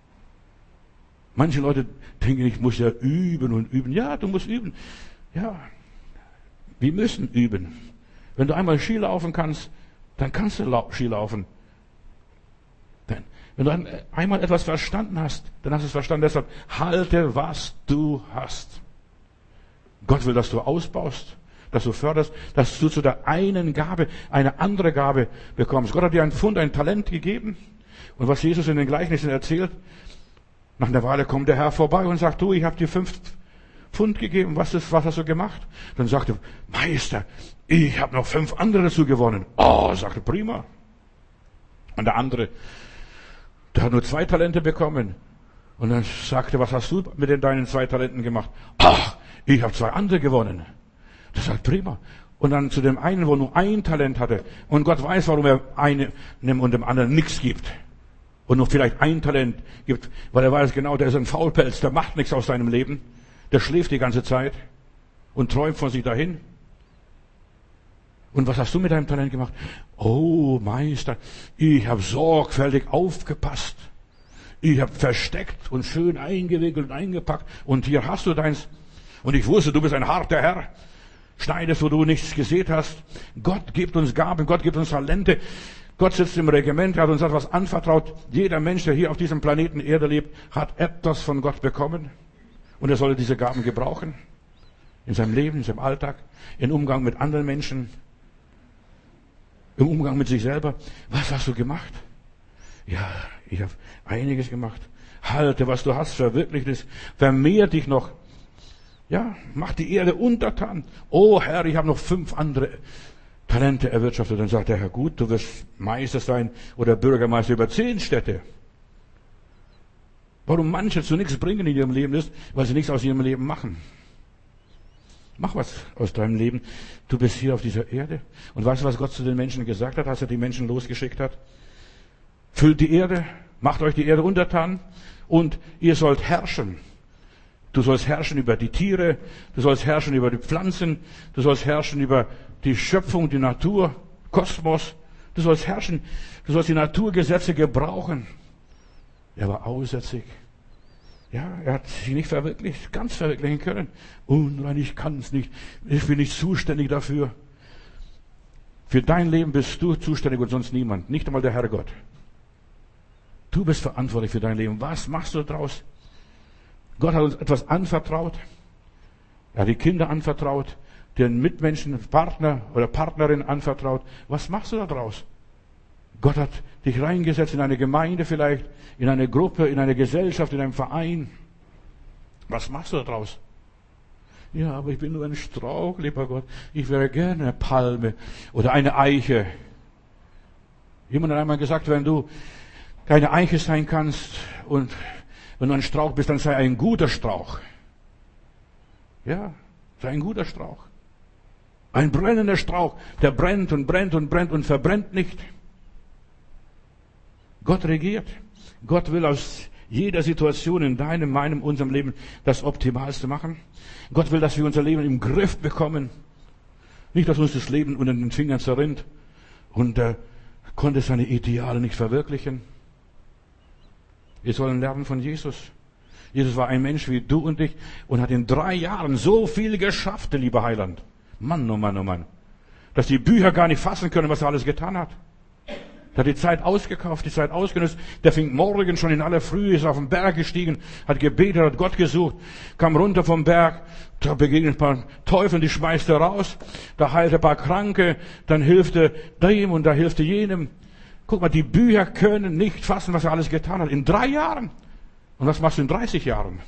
A: Manche Leute denken, ich muss ja üben und üben. Ja, du musst üben. Ja. Wir müssen üben. Wenn du einmal Ski laufen kannst, dann kannst du Ski laufen. Denn wenn du einmal etwas verstanden hast, dann hast du es verstanden. Deshalb halte, was du hast. Gott will, dass du ausbaust, dass du förderst, dass du zu der einen Gabe eine andere Gabe bekommst. Gott hat dir ein Pfund, ein Talent gegeben. Und was Jesus in den Gleichnissen erzählt, nach einer Weile kommt der Herr vorbei und sagt, du, ich habe dir fünf Pfund gegeben, was, ist, was hast du gemacht? Dann sagte, Meister, ich habe noch fünf andere dazu gewonnen. Oh, sagte, prima. Und der andere, der hat nur zwei Talente bekommen. Und dann sagte, was hast du mit den deinen zwei Talenten gemacht? Ach, ich habe zwei andere gewonnen. Das sagt, prima. Und dann zu dem einen, wo nur ein Talent hatte. Und Gott weiß, warum er einem und dem anderen nichts gibt. Und nur vielleicht ein Talent gibt, weil er weiß genau, der ist ein Faulpelz, der macht nichts aus seinem Leben. Der schläft die ganze Zeit und träumt von sich dahin. Und was hast du mit deinem Talent gemacht? Oh, Meister, ich habe sorgfältig aufgepasst. Ich habe versteckt und schön eingewickelt und eingepackt. Und hier hast du deins. Und ich wusste, du bist ein harter Herr. Schneidest, wo du nichts gesät hast. Gott gibt uns Gaben, Gott gibt uns Talente. Gott sitzt im Regiment, er hat uns etwas anvertraut. Jeder Mensch, der hier auf diesem Planeten Erde lebt, hat etwas von Gott bekommen. Und er soll diese Gaben gebrauchen. In seinem Leben, in seinem Alltag, im Umgang mit anderen Menschen, im Umgang mit sich selber. Was hast du gemacht? Ja, ich habe einiges gemacht. Halte, was du hast, verwirklicht es. Vermehr dich noch. Ja, mach die Erde untertan. Oh Herr, ich habe noch fünf andere Talente erwirtschaftet. Dann sagt der Herr, gut, du wirst Meister sein oder Bürgermeister über zehn Städte. Warum manche zu nichts bringen in ihrem Leben ist, weil sie nichts aus ihrem Leben machen. Mach was aus deinem Leben. Du bist hier auf dieser Erde. Und weißt du, was Gott zu den Menschen gesagt hat, als er die Menschen losgeschickt hat? Füllt die Erde, macht euch die Erde untertan und ihr sollt herrschen. Du sollst herrschen über die Tiere, du sollst herrschen über die Pflanzen, du sollst herrschen über die Schöpfung, die Natur, Kosmos. Du sollst herrschen, du sollst die Naturgesetze gebrauchen. Er war aussätzig. Ja, er hat sich nicht verwirklicht, ganz verwirklichen können. Unrein, ich kann es nicht, ich bin nicht zuständig dafür. Für dein Leben bist du zuständig und sonst niemand, nicht einmal der Herrgott. Du bist verantwortlich für dein Leben. Was machst du daraus? Gott hat uns etwas anvertraut. Er hat die Kinder anvertraut, den Mitmenschen, Partner oder Partnerin anvertraut. Was machst du da draus? Gott hat dich reingesetzt in eine Gemeinde vielleicht, in eine Gruppe, in eine Gesellschaft, in einen Verein. Was machst du da draus? Ja, aber ich bin nur ein Strauch, lieber Gott. Ich wäre gerne eine Palme oder eine Eiche. Jemand hat einmal gesagt, wenn du keine Eiche sein kannst und wenn du ein Strauch bist, dann sei ein guter Strauch. Ja, sei ein guter Strauch. Ein brennender Strauch, der brennt und brennt und brennt und verbrennt nicht. Gott regiert. Gott will aus jeder Situation in deinem, meinem, unserem Leben das Optimalste machen. Gott will, dass wir unser Leben im Griff bekommen. Nicht, dass uns das Leben unter den Fingern zerrinnt und er konnte seine Ideale nicht verwirklichen. Wir sollen lernen von Jesus. Jesus war ein Mensch wie du und ich und hat in drei Jahren so viel geschafft, der liebe Heiland. Mann, oh Mann, oh Mann. Dass die Bücher gar nicht fassen können, was er alles getan hat. Der hat die Zeit ausgekauft, die Zeit ausgenutzt. Der fing morgen schon in aller Frühe, ist auf den Berg gestiegen, hat gebetet, hat Gott gesucht, kam runter vom Berg, da begegnet ein paar Teufel, die schmeißt er raus, da heilt er ein paar Kranke, dann hilft er dem und da hilft er jenem. Guck mal, die Bücher können nicht fassen, was er alles getan hat. In drei Jahren. Und was machst du in dreißig Jahren?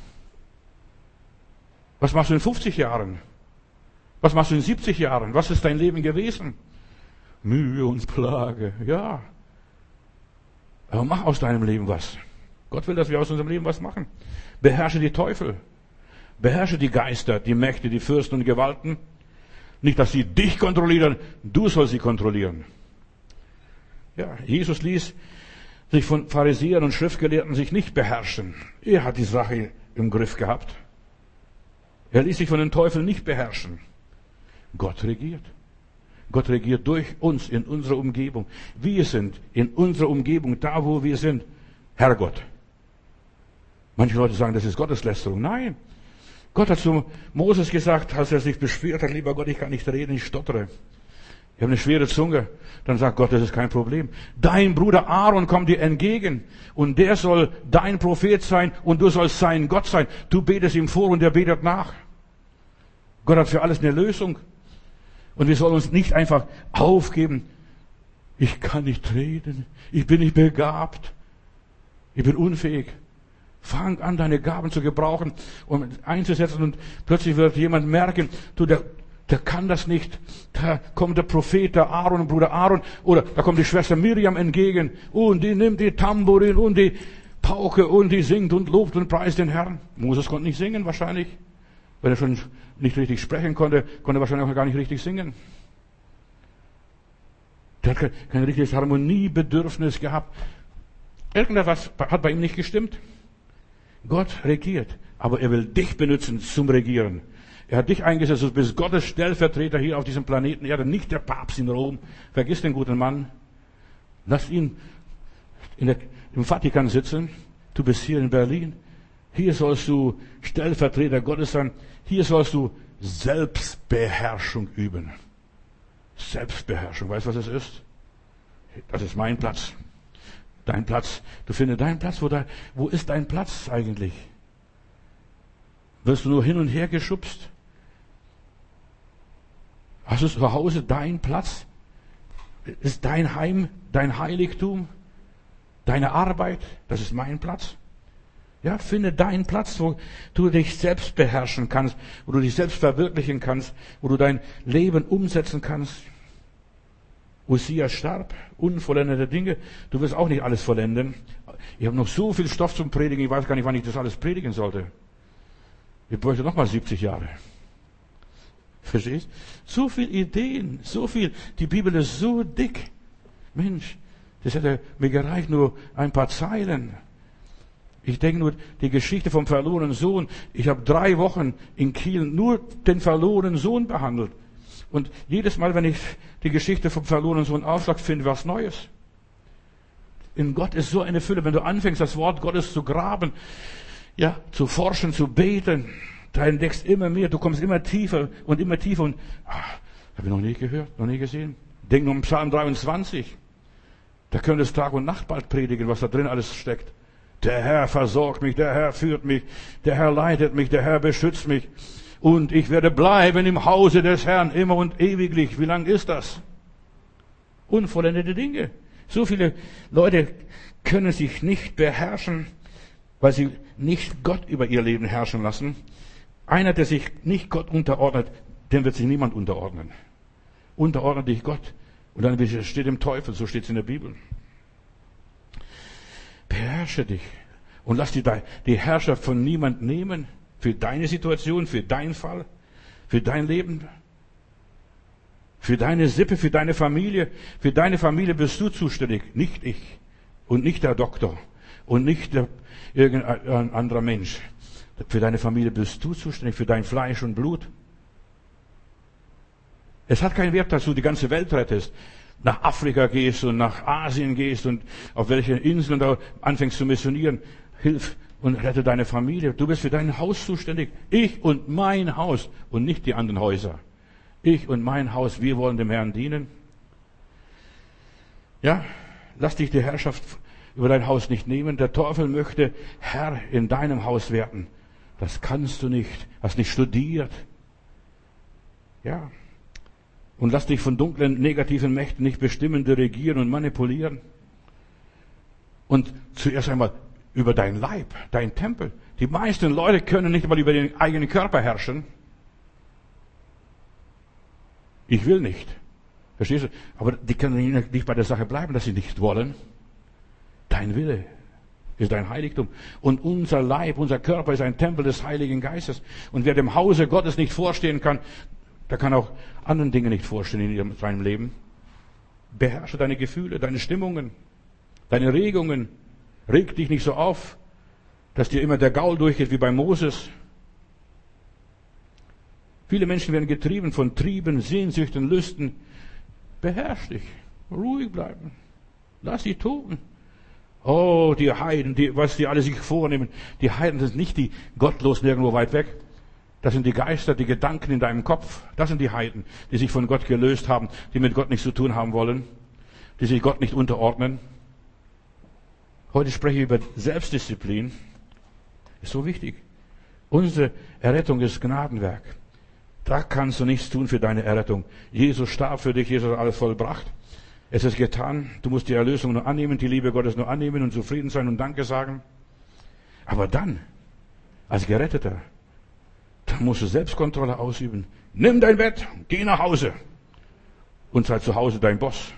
A: Was machst du in fünfzig Jahren? Was machst du in siebzig Jahren? Was ist dein Leben gewesen? Mühe und Plage, ja. Aber mach aus deinem Leben was. Gott will, dass wir aus unserem Leben was machen. Beherrsche die Teufel. Beherrsche die Geister, die Mächte, die Fürsten und Gewalten. Nicht, dass sie dich kontrollieren, du sollst sie kontrollieren. Ja, Jesus ließ sich von Pharisäern und Schriftgelehrten sich nicht beherrschen. Er hat die Sache im Griff gehabt. Er ließ sich von den Teufeln nicht beherrschen. Gott regiert. Gott regiert durch uns in unserer Umgebung. Wir sind in unserer Umgebung, da wo wir sind, Herrgott. Manche Leute sagen, das ist Gotteslästerung. Nein. Gott hat zu Moses gesagt, als er sich beschwert hat, lieber Gott, ich kann nicht reden, ich stottere. Ich habe eine schwere Zunge. Dann sagt Gott, das ist kein Problem. Dein Bruder Aaron kommt dir entgegen und der soll dein Prophet sein und du sollst sein Gott sein. Du betest ihm vor und er betet nach. Gott hat für alles eine Lösung. Und wir sollen uns nicht einfach aufgeben. Ich kann nicht reden. Ich bin nicht begabt. Ich bin unfähig. Fang an, deine Gaben zu gebrauchen und einzusetzen und plötzlich wird jemand merken, du, der, der kann das nicht. Da kommt der Prophet, der Aaron, Bruder Aaron, oder da kommt die Schwester Miriam entgegen und die nimmt die Tambourin und die Pauke und die singt und lobt und preist den Herrn. Moses konnte nicht singen wahrscheinlich. Wenn er schon nicht richtig sprechen konnte, konnte er wahrscheinlich auch gar nicht richtig singen. Der hat kein, kein richtiges Harmoniebedürfnis gehabt. Irgendetwas hat bei ihm nicht gestimmt. Gott regiert, aber er will dich benutzen zum Regieren. Er hat dich eingesetzt, du bist Gottes Stellvertreter hier auf diesem Planeten Erde, nicht der Papst in Rom. Vergiss den guten Mann. Lass ihn in der, im Vatikan sitzen. Du bist hier in Berlin. Hier sollst du Stellvertreter Gottes sein. Hier sollst du Selbstbeherrschung üben. Selbstbeherrschung. Weißt du, was es ist? Das ist mein Platz. Dein Platz. Du findest deinen Platz. Wo, da, wo ist dein Platz eigentlich? Wirst du nur hin und her geschubst? Hast du zu Hause deinen Platz? Ist dein Heim, dein Heiligtum, deine Arbeit? Das ist mein Platz. Ja, finde deinen Platz, wo du dich selbst beherrschen kannst, wo du dich selbst verwirklichen kannst, wo du dein Leben umsetzen kannst. Usia starb, unvollendete Dinge. Du wirst auch nicht alles vollenden. Ich habe noch so viel Stoff zum Predigen, ich weiß gar nicht, wann ich das alles predigen sollte. Ich bräuchte noch mal siebzig Jahre. Verstehst? So viele Ideen, so viel. Die Bibel ist so dick. Mensch, das hätte mir gereicht, nur ein paar Zeilen. Ich denke nur, die Geschichte vom verlorenen Sohn. Ich habe drei Wochen in Kiel nur den verlorenen Sohn behandelt. Und jedes Mal, wenn ich die Geschichte vom verlorenen Sohn aufschlage, finde ich was Neues. In Gott ist so eine Fülle. Wenn du anfängst, das Wort Gottes zu graben, ja, zu forschen, zu beten, da entdeckst immer mehr. Du kommst immer tiefer und immer tiefer. Und ach, habe ich noch nie gehört, noch nie gesehen. Denk nur um Psalm dreiundzwanzig. Da könntest du Tag und Nacht bald predigen, was da drin alles steckt. Der Herr versorgt mich, der Herr führt mich, der Herr leitet mich, der Herr beschützt mich. Und ich werde bleiben im Hause des Herrn immer und ewiglich. Wie lang ist das? Unvollendete Dinge. So viele Leute können sich nicht beherrschen, weil sie nicht Gott über ihr Leben herrschen lassen. Einer, der sich nicht Gott unterordnet, dem wird sich niemand unterordnen. Unterordne dich Gott. Und dann steht im Teufel, so steht es in der Bibel. Beherrsche dich und lass dir die Herrschaft von niemand nehmen. Für deine Situation, für deinen Fall, für dein Leben, für deine Sippe, für deine Familie. Für deine Familie bist du zuständig, nicht ich und nicht der Doktor und nicht der, irgendein anderer Mensch. Für deine Familie bist du zuständig, für dein Fleisch und Blut. Es hat keinen Wert, dass du die ganze Welt rettest. Nach Afrika gehst und nach Asien gehst und auf welche Inseln da anfängst zu missionieren. Hilf und rette deine Familie. Du bist für dein Haus zuständig. Ich und mein Haus und nicht die anderen Häuser. Ich und mein Haus, wir wollen dem Herrn dienen. Ja, Lass dich die Herrschaft über dein Haus nicht nehmen. Der Teufel möchte Herr in deinem Haus werden. Das kannst du nicht. Hast nicht studiert. Ja. Und lass dich von dunklen, negativen Mächten nicht bestimmen, dirigieren und manipulieren. Und zuerst einmal über dein Leib, dein Tempel. Die meisten Leute können nicht mal über den eigenen Körper herrschen. Ich will nicht. Verstehst du? Aber die können nicht bei der Sache bleiben, dass sie nicht wollen. Dein Wille ist dein Heiligtum. Und unser Leib, unser Körper ist ein Tempel des Heiligen Geistes. Und wer dem Hause Gottes nicht vorstehen kann, der kann auch anderen Dingen nicht vorstehen in seinem Leben. Beherrsche deine Gefühle, deine Stimmungen, deine Regungen. Reg dich nicht so auf, dass dir immer der Gaul durchgeht wie bei Moses. Viele Menschen werden getrieben von Trieben, Sehnsüchten, Lüsten. Beherrsch dich. Ruhig bleiben. Lass sie tun. Oh, die Heiden, die, was die alle sich vornehmen. Die Heiden sind nicht die Gottlosen irgendwo weit weg. Das sind die Geister, die Gedanken in deinem Kopf. Das sind die Heiden, die sich von Gott gelöst haben, die mit Gott nichts zu tun haben wollen, die sich Gott nicht unterordnen. Heute spreche ich über Selbstdisziplin. Ist so wichtig. Unsere Errettung ist Gnadenwerk. Da kannst du nichts tun für deine Errettung. Jesus starb für dich, Jesus hat alles vollbracht. Es ist getan. Du musst die Erlösung nur annehmen, die Liebe Gottes nur annehmen und zufrieden sein und Danke sagen. Aber dann, als Geretteter, dann musst du Selbstkontrolle ausüben. Nimm dein Bett, geh nach Hause und sei zu Hause dein Boss.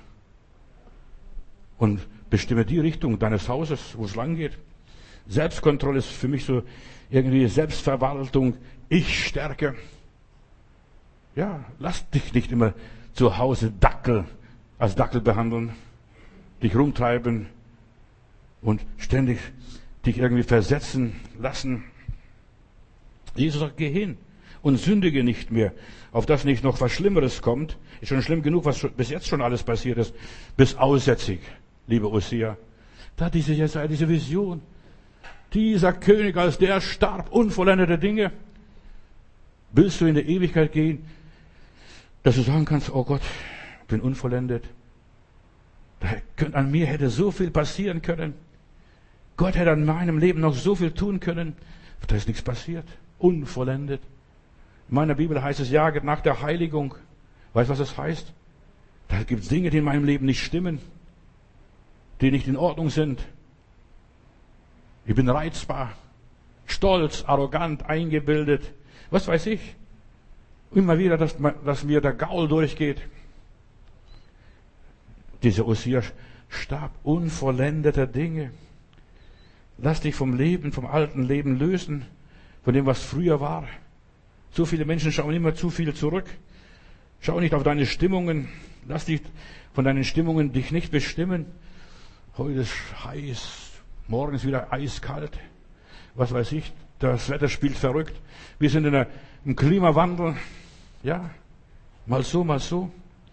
A: Und bestimme die Richtung deines Hauses, wo es lang geht. Selbstkontrolle ist für mich so irgendwie Selbstverwaltung, Ich-Stärke. Ja, lass dich nicht immer zu Hause Dackel, als Dackel behandeln, dich rumtreiben und ständig dich irgendwie versetzen lassen. Jesus sagt, geh hin und sündige nicht mehr, auf dass nicht noch was Schlimmeres kommt. Ist schon schlimm genug, was bis jetzt schon alles passiert ist, bis aussätzig, liebe Osea. Da diese Jesaja, diese Vision. Dieser König, als der starb, unvollendete Dinge. Willst du in die Ewigkeit gehen, dass du sagen kannst, oh Gott, ich bin unvollendet. An mir hätte so viel passieren können. Gott hätte an meinem Leben noch so viel tun können. Da ist nichts passiert. Unvollendet. In meiner Bibel heißt es, ja, nach der Heiligung. Weißt du, was das heißt? Da gibt es Dinge, die in meinem Leben nicht stimmen, die nicht in Ordnung sind. Ich bin reizbar, stolz, arrogant, eingebildet. Was weiß ich? Immer wieder, dass, dass mir der Gaul durchgeht. Dieser Osea starb unvollendeter Dinge. Lass dich vom Leben, vom alten Leben lösen, von dem, was früher war. So viele Menschen schauen immer zu viel zurück. Schau nicht auf deine Stimmungen. Lass dich von deinen Stimmungen dich nicht bestimmen. Heute ist heiß, morgen ist wieder eiskalt. Was weiß ich, das Wetter spielt verrückt. Wir sind in einem Klimawandel. Ja, mal so, mal so.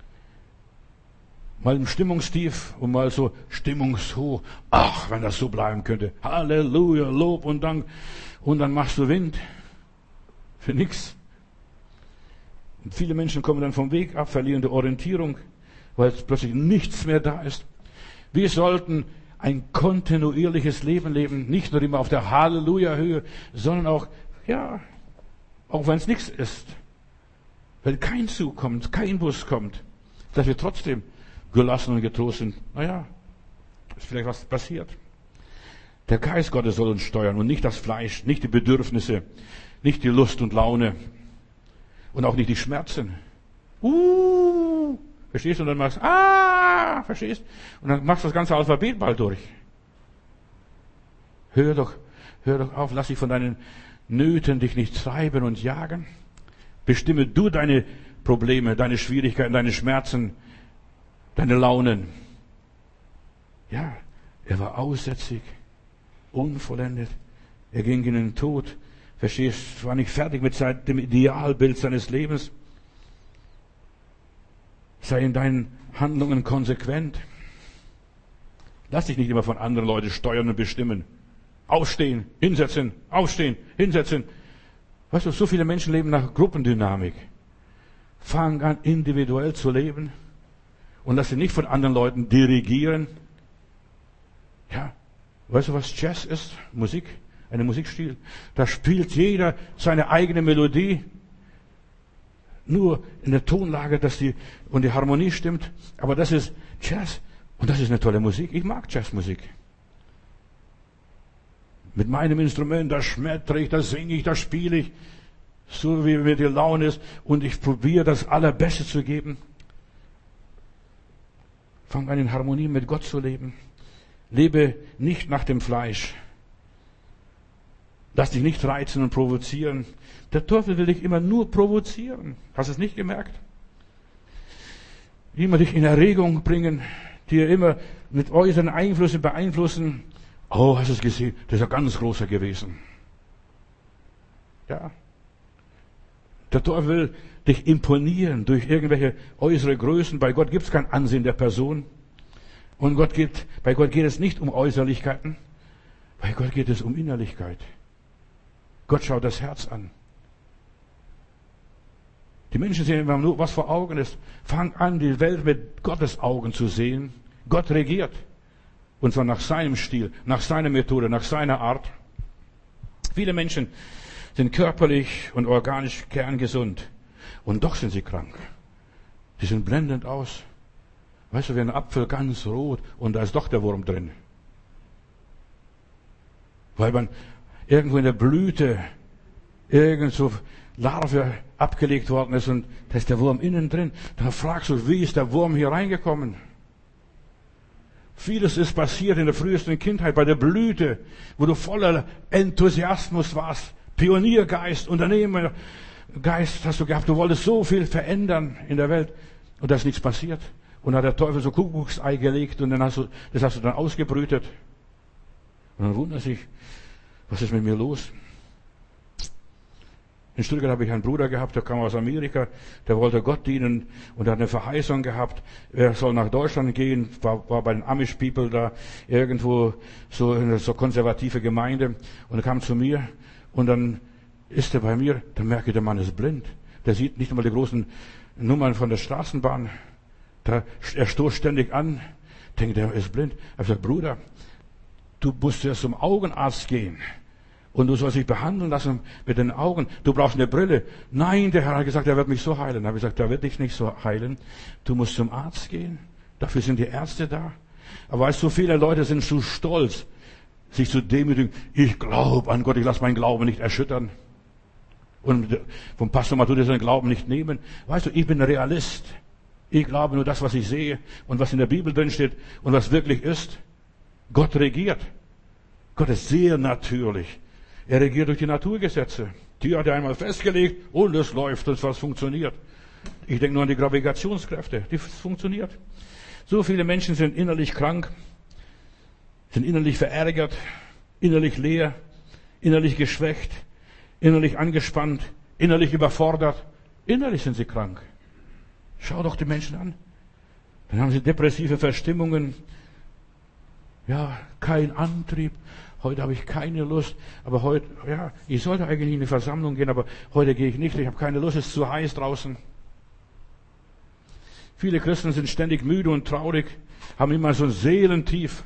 A: Mal im Stimmungstief und mal so stimmungshoch. Ach, wenn das so bleiben könnte. Halleluja, Lob und Dank. Und dann machst du Wind. Für nix. Und viele Menschen kommen dann vom Weg ab, verlieren die Orientierung, weil plötzlich nichts mehr da ist. Wir sollten ein kontinuierliches Leben leben, nicht nur immer auf der Halleluja-Höhe, sondern auch, ja, auch wenn es nichts ist. Wenn kein Zug kommt, kein Bus kommt, dass wir trotzdem gelassen und getrost sind. Naja, ist vielleicht was passiert. Der Geist Gottes soll uns steuern und nicht das Fleisch, nicht die Bedürfnisse, nicht die Lust und Laune und auch nicht die Schmerzen. Uh, verstehst du? Und dann machst du, ah, verstehst? Und dann machst du das ganze Alphabet bald durch. Hör doch, hör doch auf, lass dich von deinen Nöten dich nicht treiben und jagen. Bestimme du deine Probleme, deine Schwierigkeiten, deine Schmerzen, deine Launen. Ja, er war aussätzig, unvollendet. Er ging in den Tod. Verstehst, war nicht fertig mit dem Idealbild seines Lebens. Sei in deinen Handlungen konsequent. Lass dich nicht immer von anderen Leuten steuern und bestimmen. Aufstehen, hinsetzen, aufstehen, hinsetzen. Weißt du, so viele Menschen leben nach Gruppendynamik. Fang an, individuell zu leben und lass dich nicht von anderen Leuten dirigieren. Ja, weißt du, was Jazz ist? Musik, eine Musikstil. Da spielt jeder seine eigene Melodie. Nur in der Tonlage, dass die, und die Harmonie stimmt. Aber das ist Jazz. Und das ist eine tolle Musik. Ich mag Jazzmusik. Mit meinem Instrument, da schmettere ich, da singe ich, da spiele ich. So wie mir die Laune ist. Und ich probiere das Allerbeste zu geben. Fang an, in Harmonie mit Gott zu leben. Lebe nicht nach dem Fleisch. Lass dich nicht reizen und provozieren. Der Teufel will dich immer nur provozieren. Hast du es nicht gemerkt? Immer dich in Erregung bringen, dir immer mit äußeren Einflüssen beeinflussen. Oh, hast du es gesehen? Das ist ein ganz großer gewesen. Ja. Der Teufel will dich imponieren durch irgendwelche äußere Größen. Bei Gott gibt es kein Ansehen der Person. Und Gott geht, bei Gott geht es nicht um Äußerlichkeiten. Bei Gott geht es um Innerlichkeit. Gott schaut das Herz an. Die Menschen sehen immer nur, was vor Augen ist. Fang an, die Welt mit Gottes Augen zu sehen. Gott regiert. Und zwar nach seinem Stil, nach seiner Methode, nach seiner Art. Viele Menschen sind körperlich und organisch kerngesund. Und doch sind sie krank. Sie sehen blendend aus. Weißt du, wie ein Apfel ganz rot und da ist doch der Wurm drin. Weil man irgendwo in der Blüte irgend so Larve abgelegt worden ist und da ist der Wurm innen drin. Dann fragst du, wie ist der Wurm hier reingekommen? Vieles ist passiert in der frühesten Kindheit bei der Blüte, wo du voller Enthusiasmus warst. Pioniergeist, Unternehmergeist hast du gehabt. Du wolltest so viel verändern in der Welt und da ist nichts passiert. Und dann hat der Teufel so Kuckucksei gelegt und dann hast du, das hast du dann ausgebrütet. Und dann wundert sich, was ist mit mir los? In Stuttgart habe ich einen Bruder gehabt, der kam aus Amerika, der wollte Gott dienen und hat eine Verheißung gehabt, er soll nach Deutschland gehen, war, war bei den Amish People da irgendwo so in eine so konservative Gemeinde und er kam zu mir und dann ist er bei mir, dann merke ich, der Mann ist blind. Der sieht nicht einmal die großen Nummern von der Straßenbahn. Da, er stoßt ständig an, denkt, der ist blind. Er hat gesagt, Bruder, du musst erst zum Augenarzt gehen. Und du sollst dich behandeln lassen mit den Augen. Du brauchst eine Brille. Nein, der Herr hat gesagt, er wird mich so heilen. Da habe ich gesagt, der wird dich nicht so heilen. Du musst zum Arzt gehen. Dafür sind die Ärzte da. Aber weißt du, viele Leute sind zu stolz, sich zu demütigen. Ich glaube an Gott, ich lasse meinen Glauben nicht erschüttern. Und vom Pastor mal tut er seinen Glauben nicht nehmen. Weißt du, ich bin Realist. Ich glaube nur das, was ich sehe und was in der Bibel drin steht und was wirklich ist. Gott regiert. Gott ist sehr natürlich. Er regiert durch die Naturgesetze. Die hat er einmal festgelegt und es läuft und was funktioniert. Ich denke nur an die Gravitationskräfte. Die funktioniert. So viele Menschen sind innerlich krank, sind innerlich verärgert, innerlich leer, innerlich geschwächt, innerlich angespannt, innerlich überfordert. Innerlich sind sie krank. Schau doch die Menschen an. Dann haben sie depressive Verstimmungen. Ja, kein Antrieb. Heute habe ich keine Lust. Aber heute, ja, ich sollte eigentlich in eine Versammlung gehen, aber heute gehe ich nicht. Ich habe keine Lust, es ist zu heiß draußen. Viele Christen sind ständig müde und traurig, haben immer so ein Seelentief.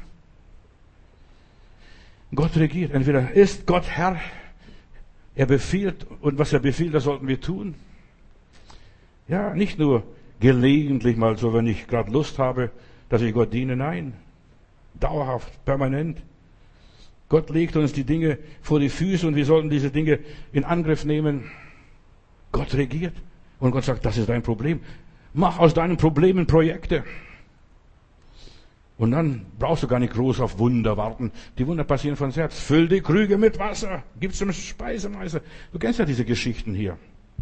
A: Gott regiert. Entweder ist Gott Herr, er befiehlt und was er befiehlt, das sollten wir tun. Ja, nicht nur gelegentlich mal so, wenn ich gerade Lust habe, dass ich Gott diene. Nein, dauerhaft, permanent. Gott legt uns die Dinge vor die Füße und wir sollten diese Dinge in Angriff nehmen. Gott regiert. Und Gott sagt, das ist dein Problem. Mach aus deinen Problemen Projekte. Und dann brauchst du gar nicht groß auf Wunder warten. Die Wunder passieren von selbst. Füll die Krüge mit Wasser. Gib's zum Speisemeister. Du kennst ja diese Geschichten hier.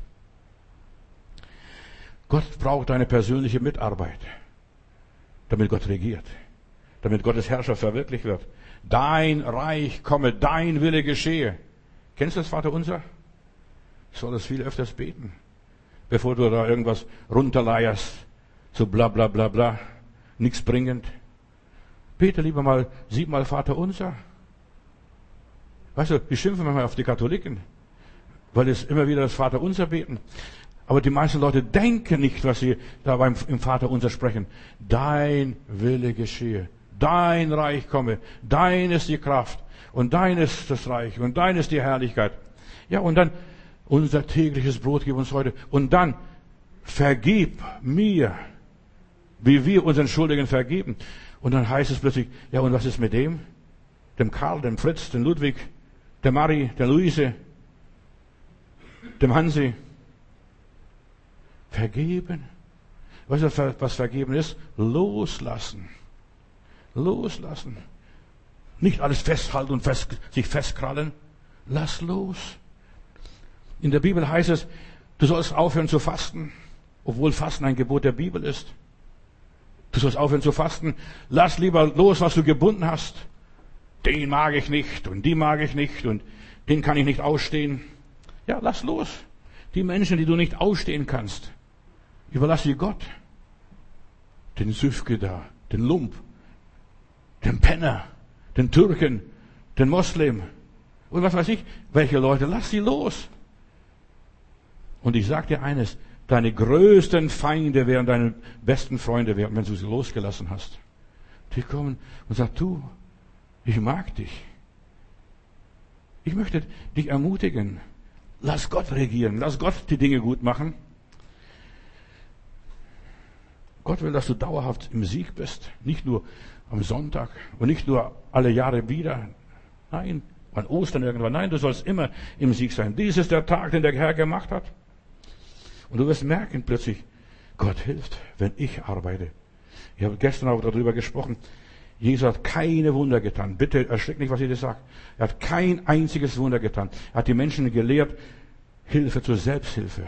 A: Gott braucht eine persönliche Mitarbeit, damit Gott regiert, damit Gottes Herrschaft verwirklicht wird. Dein Reich komme, dein Wille geschehe. Kennst du das Vaterunser? Du solltest viel öfters beten, bevor du da irgendwas runterleierst, so bla bla bla bla, nichts bringend. Bete lieber mal siebenmal Vaterunser. Weißt du, wir schimpfen manchmal auf die Katholiken, weil es immer wieder das Vaterunser beten. Aber die meisten Leute denken nicht, was sie da beim, im Vaterunser sprechen. Dein Wille geschehe. Dein Reich komme. Dein ist die Kraft. Und dein ist das Reich. Und dein ist die Herrlichkeit. Ja, und dann unser tägliches Brot gib uns heute. Und dann vergib mir, wie wir unseren Schuldigen vergeben. Und dann heißt es plötzlich, ja, und was ist mit dem? Dem Karl, dem Fritz, dem Ludwig, der Marie, der Luise, dem Hansi. Vergeben. Weißt du, was vergeben ist? Loslassen. Loslassen. Nicht alles festhalten und fest, sich festkrallen. Lass los. In der Bibel heißt es, du sollst aufhören zu fasten, obwohl Fasten ein Gebot der Bibel ist. Du sollst aufhören zu fasten. Lass lieber los, was du gebunden hast. Den mag ich nicht und die mag ich nicht und den kann ich nicht ausstehen. Ja, lass los. Die Menschen, die du nicht ausstehen kannst, überlass sie Gott. Den Süfke da, den Lump, den Penner, den Türken, den Moslem und was weiß ich, welche Leute, lass sie los. Und ich sage dir eines, deine größten Feinde wären deine besten Freunde, wenn du sie losgelassen hast. Die kommen und sagen, du, ich mag dich. Ich möchte dich ermutigen. Lass Gott regieren, lass Gott die Dinge gut machen. Gott will, dass du dauerhaft im Sieg bist. Nicht nur am Sonntag und nicht nur alle Jahre wieder. Nein, an Ostern irgendwann. Nein, du sollst immer im Sieg sein. Dies ist der Tag, den der Herr gemacht hat. Und du wirst merken plötzlich, Gott hilft, wenn ich arbeite. Ich habe gestern auch darüber gesprochen. Jesus hat keine Wunder getan. Bitte erschreck nicht, was ich dir sage. Er hat kein einziges Wunder getan. Er hat die Menschen gelehrt, Hilfe zur Selbsthilfe.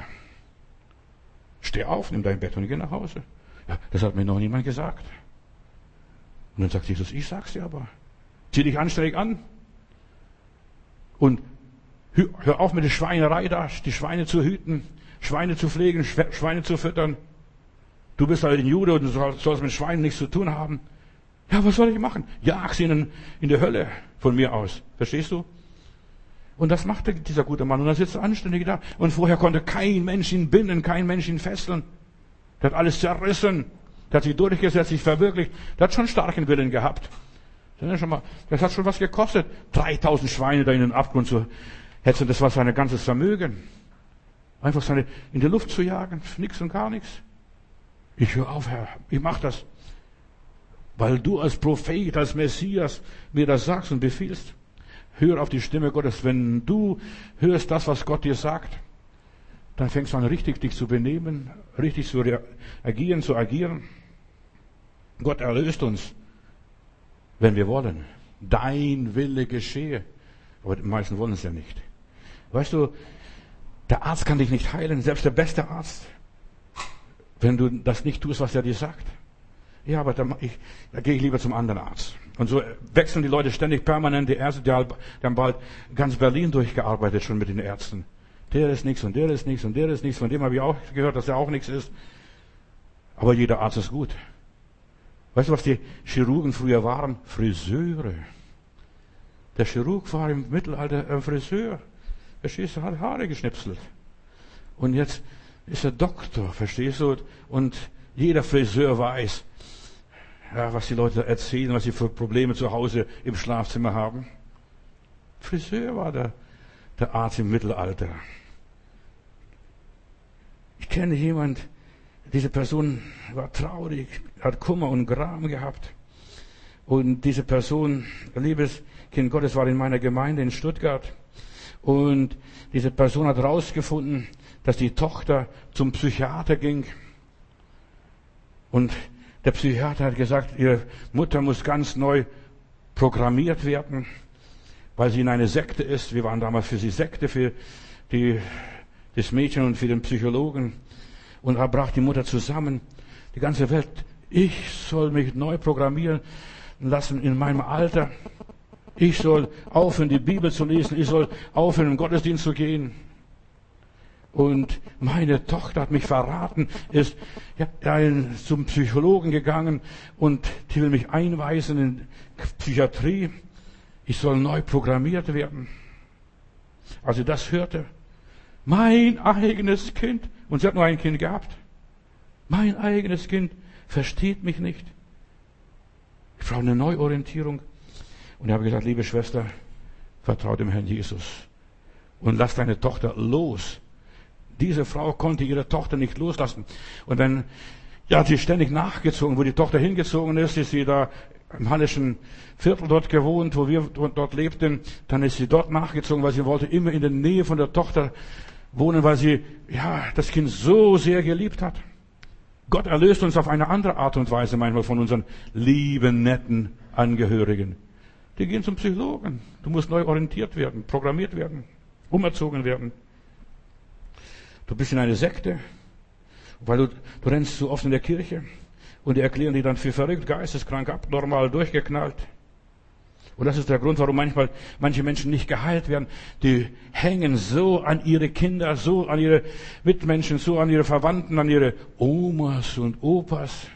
A: Steh auf, nimm dein Bett und geh nach Hause. Ja, das hat mir noch niemand gesagt. Und dann sagt Jesus, ich sag's dir aber. Zieh dich anständig an. Und hör auf mit der Schweinerei da, die Schweine zu hüten, Schweine zu pflegen, Schweine zu füttern. Du bist halt ein Jude und du sollst mit Schweinen nichts zu tun haben. Ja, was soll ich machen? Jag sie in, in die Hölle von mir aus. Verstehst du? Und das machte dieser gute Mann. Und dann sitzt er anständig da. Und vorher konnte kein Mensch ihn binden, kein Mensch ihn fesseln. Der hat alles zerrissen. Der hat sich durchgesetzt, sich verwirklicht. Der hat schon starken Willen gehabt. Das hat schon was gekostet. dreitausend Schweine da in den Abgrund zu hetzen. Das war sein ganzes Vermögen. Einfach seine in die Luft zu jagen. Nix und gar nichts. Ich höre auf, Herr. Ich mach das. Weil du als Prophet, als Messias mir das sagst und befiehlst. Hör auf die Stimme Gottes. Wenn du hörst das, was Gott dir sagt, dann fängst du an, richtig dich zu benehmen, richtig zu reagieren, zu agieren. Gott erlöst uns, wenn wir wollen. Dein Wille geschehe. Aber die meisten wollen es ja nicht. Weißt du, der Arzt kann dich nicht heilen, selbst der beste Arzt, wenn du das nicht tust, was er dir sagt. Ja, aber da, ich, da gehe ich lieber zum anderen Arzt. Und so wechseln die Leute ständig permanent die Ärzte. Die haben bald ganz Berlin durchgearbeitet schon mit den Ärzten. Der ist nichts und der ist nichts und der ist nichts. Von dem habe ich auch gehört, dass er auch nichts ist. Aber jeder Arzt ist gut. Weißt du, was die Chirurgen früher waren? Friseure. Der Chirurg war im Mittelalter ein Friseur. Verstehst du? Hat Haare geschnipselt. Und jetzt ist er Doktor, verstehst du? Und jeder Friseur weiß, ja, was die Leute erzählen, was sie für Probleme zu Hause im Schlafzimmer haben. Friseur war der, der Arzt im Mittelalter. Ich kenne jemand, diese Person war traurig, hat Kummer und Gram gehabt. Und diese Person, liebes Kind Gottes, war in meiner Gemeinde in Stuttgart. Und diese Person hat herausgefunden, dass die Tochter zum Psychiater ging. Und der Psychiater hat gesagt, ihre Mutter muss ganz neu programmiert werden, weil sie in einer Sekte ist. Wir waren damals für sie Sekte, für die, das Mädchen und für den Psychologen. Und er brach die Mutter zusammen. Die ganze Welt, ich soll mich neu programmieren lassen in meinem Alter. Ich soll aufhören, die Bibel zu lesen. Ich soll aufhören, in den Gottesdienst zu gehen. Und meine Tochter hat mich verraten, ist ja, zum Psychologen gegangen und die will mich einweisen in Psychiatrie. Ich soll neu programmiert werden. Als sie das hörte, mein eigenes Kind, und sie hat nur ein Kind gehabt, mein eigenes Kind versteht mich nicht. Ich brauche eine Neuorientierung. Und ich habe gesagt, liebe Schwester, vertraue dem Herrn Jesus und lass deine Tochter los. Diese Frau konnte ihre Tochter nicht loslassen. Und wenn, ja, sie ständig nachgezogen, wo die Tochter hingezogen ist, ist sie da im Hallischen Viertel dort gewohnt, wo wir dort lebten, dann ist sie dort nachgezogen, weil sie wollte immer in der Nähe von der Tochter wohnen, weil sie, ja, das Kind so sehr geliebt hat. Gott erlöst uns auf eine andere Art und Weise manchmal von unseren lieben, netten Angehörigen. Die gehen zum Psychologen. Du musst neu orientiert werden, programmiert werden, umerzogen werden. Du bist in einer Sekte, weil du, du rennst so oft in der Kirche und die erklären dich dann für verrückt, geisteskrank, abnormal, durchgeknallt. Und das ist der Grund, warum manchmal manche Menschen nicht geheilt werden. Die hängen so an ihre Kinder, so an ihre Mitmenschen, so an ihre Verwandten, an ihre Omas und Opas.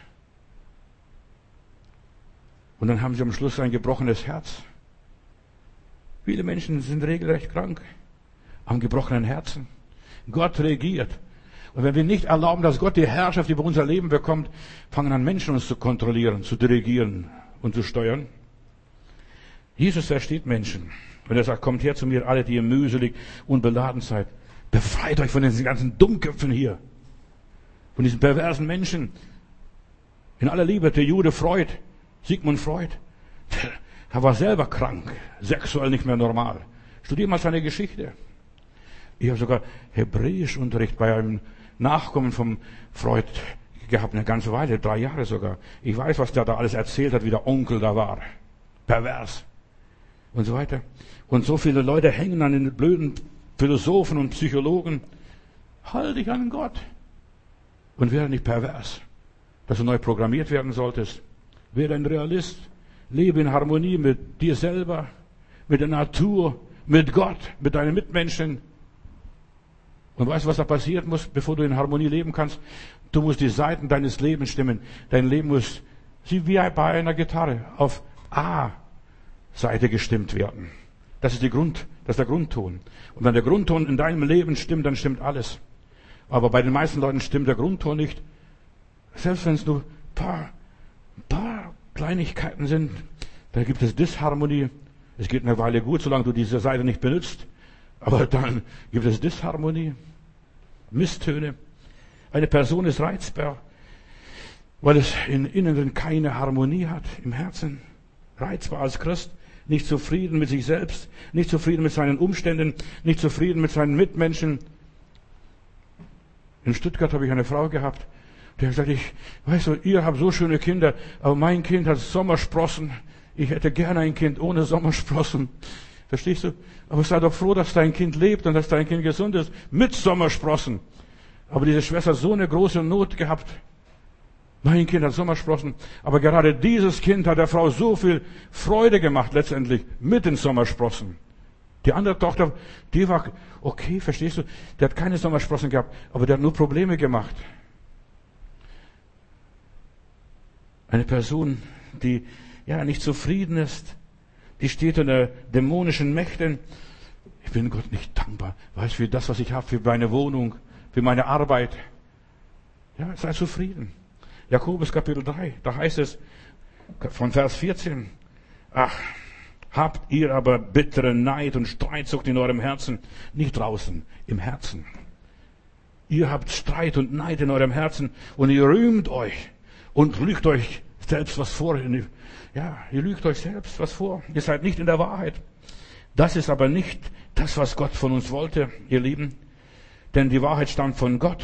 A: Und dann haben sie am Schluss ein gebrochenes Herz. Viele Menschen sind regelrecht krank, am gebrochenen Herzen. Gott regiert. Und wenn wir nicht erlauben, dass Gott die Herrschaft über unser Leben bekommt, fangen an Menschen uns zu kontrollieren, zu dirigieren und zu steuern. Jesus versteht Menschen. Wenn er sagt, kommt her zu mir, alle, die ihr mühselig und beladen seid. Befreit euch von diesen ganzen Dummköpfen hier. Von diesen perversen Menschen. In aller Liebe, der Jude Freud, Sigmund Freud, er war selber krank, sexuell nicht mehr normal. Studier mal seine Geschichte. Ich habe sogar Hebräischunterricht bei einem Nachkommen vom Freud gehabt, eine ganze Weile, drei Jahre sogar. Ich weiß, was der da alles erzählt hat, wie der Onkel da war. Pervers. Und so weiter. Und so viele Leute hängen an den blöden Philosophen und Psychologen. Halt dich an Gott. Und werde nicht pervers, dass du neu programmiert werden solltest. Werde ein Realist. Lebe in Harmonie mit dir selber, mit der Natur, mit Gott, mit deinen Mitmenschen. Und weißt du, was da passieren muss, bevor du in Harmonie leben kannst? Du musst die Saiten deines Lebens stimmen. Dein Leben muss, wie bei einer Gitarre, auf A-Seite gestimmt werden. Das ist die Grund, das ist der Grundton. Und wenn der Grundton in deinem Leben stimmt, dann stimmt alles. Aber bei den meisten Leuten stimmt der Grundton nicht. Selbst wenn es nur ein paar, ein paar Kleinigkeiten sind, da gibt es Disharmonie. Es geht eine Weile gut, solange du diese Seite nicht benutzt. Aber dann gibt es Disharmonie, Misstöne. Eine Person ist reizbar, weil es im Inneren keine Harmonie hat, im Herzen. Reizbar als Christ, nicht zufrieden mit sich selbst, nicht zufrieden mit seinen Umständen, nicht zufrieden mit seinen Mitmenschen. In Stuttgart habe ich eine Frau gehabt, die hat gesagt, ich, weißt du, ihr habt so schöne Kinder, aber mein Kind hat Sommersprossen. Ich hätte gerne ein Kind ohne Sommersprossen. Verstehst du? Aber sei doch froh, dass dein Kind lebt und dass dein Kind gesund ist, mit Sommersprossen. Aber diese Schwester hat so eine große Not gehabt. Mein Kind hat Sommersprossen. Aber gerade dieses Kind hat der Frau so viel Freude gemacht, letztendlich, mit den Sommersprossen. Die andere Tochter, die war, okay, verstehst du, die hat keine Sommersprossen gehabt, aber die hat nur Probleme gemacht. Eine Person, die, ja, nicht zufrieden ist, die steht unter dämonischen Mächten. Ich bin Gott nicht dankbar. Weißt du, für das, was ich habe, für meine Wohnung, für meine Arbeit. Ja, sei zufrieden. Jakobus Kapitel drei, da heißt es, von Vers vierzehn, ach, habt ihr aber bittere Neid und Streitsucht in eurem Herzen, nicht draußen, im Herzen. Ihr habt Streit und Neid in eurem Herzen und ihr rühmt euch und lügt euch selbst was vor. Ja, ihr lügt euch selbst was vor. Ihr seid nicht in der Wahrheit. Das ist aber nicht das, was Gott von uns wollte, ihr Lieben. Denn die Wahrheit stammt von Gott.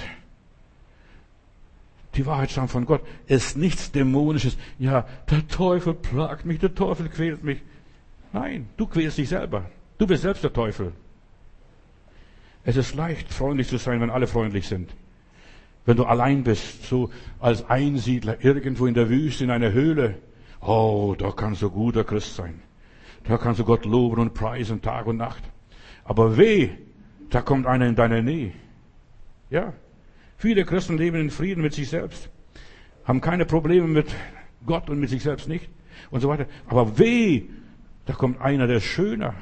A: Die Wahrheit stammt von Gott. Es ist nichts Dämonisches. Ja, der Teufel plagt mich, der Teufel quält mich. Nein, du quälst dich selber. Du bist selbst der Teufel. Es ist leicht, freundlich zu sein, wenn alle freundlich sind. Wenn du allein bist, so als Einsiedler irgendwo in der Wüste, in einer Höhle, oh, da kannst du guter Christ sein. Da kannst du Gott loben und preisen, Tag und Nacht. Aber weh, da kommt einer in deine Nähe. Ja, viele Christen leben in Frieden mit sich selbst, haben keine Probleme mit Gott und mit sich selbst nicht und so weiter. Aber weh, da kommt einer, der ist schöner.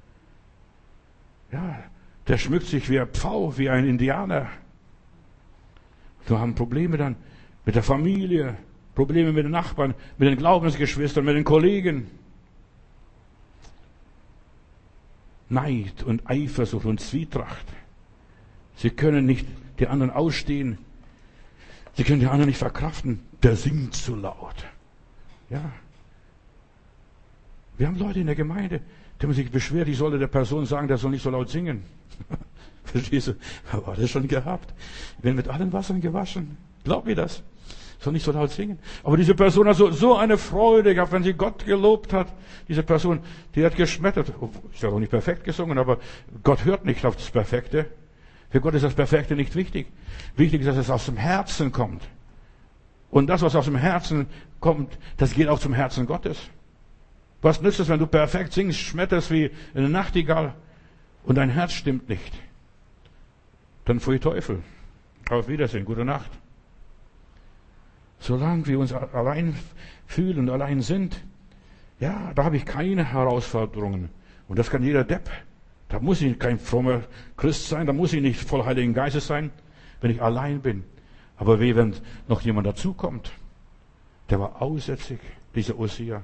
A: Ja, der schmückt sich wie ein Pfau, wie ein Indianer. Wir haben Probleme dann mit der Familie, Probleme mit den Nachbarn, mit den Glaubensgeschwistern, mit den Kollegen. Neid und Eifersucht und Zwietracht. Sie können nicht die anderen ausstehen. Sie können die anderen nicht verkraften. Der singt zu laut. Ja. Wir haben Leute in der Gemeinde, die haben sich beschwert, ich sollte der Person sagen, der soll nicht so laut singen. Verstehst du? Aber das schon gehabt. Ich bin mit allen Wassern gewaschen. Glaub mir das. Soll nicht so laut singen. Aber diese Person hat so, so eine Freude gehabt, wenn sie Gott gelobt hat. Diese Person, die hat geschmettert. Ist ja auch nicht perfekt gesungen, aber Gott hört nicht auf das Perfekte. Für Gott ist das Perfekte nicht wichtig. Wichtig ist, dass es aus dem Herzen kommt. Und das, was aus dem Herzen kommt, das geht auch zum Herzen Gottes. Was nützt es, wenn du perfekt singst, schmetterst wie eine Nachtigall und dein Herz stimmt nicht? Dann pfui Teufel. Auf Wiedersehen, gute Nacht. Solange wir uns allein fühlen und allein sind, ja, da habe ich keine Herausforderungen. Und das kann jeder Depp. Da muss ich kein frommer Christ sein, da muss ich nicht voll Heiligen Geistes sein, wenn ich allein bin. Aber wie wenn noch jemand dazukommt, der war aussätzig, dieser Ossia.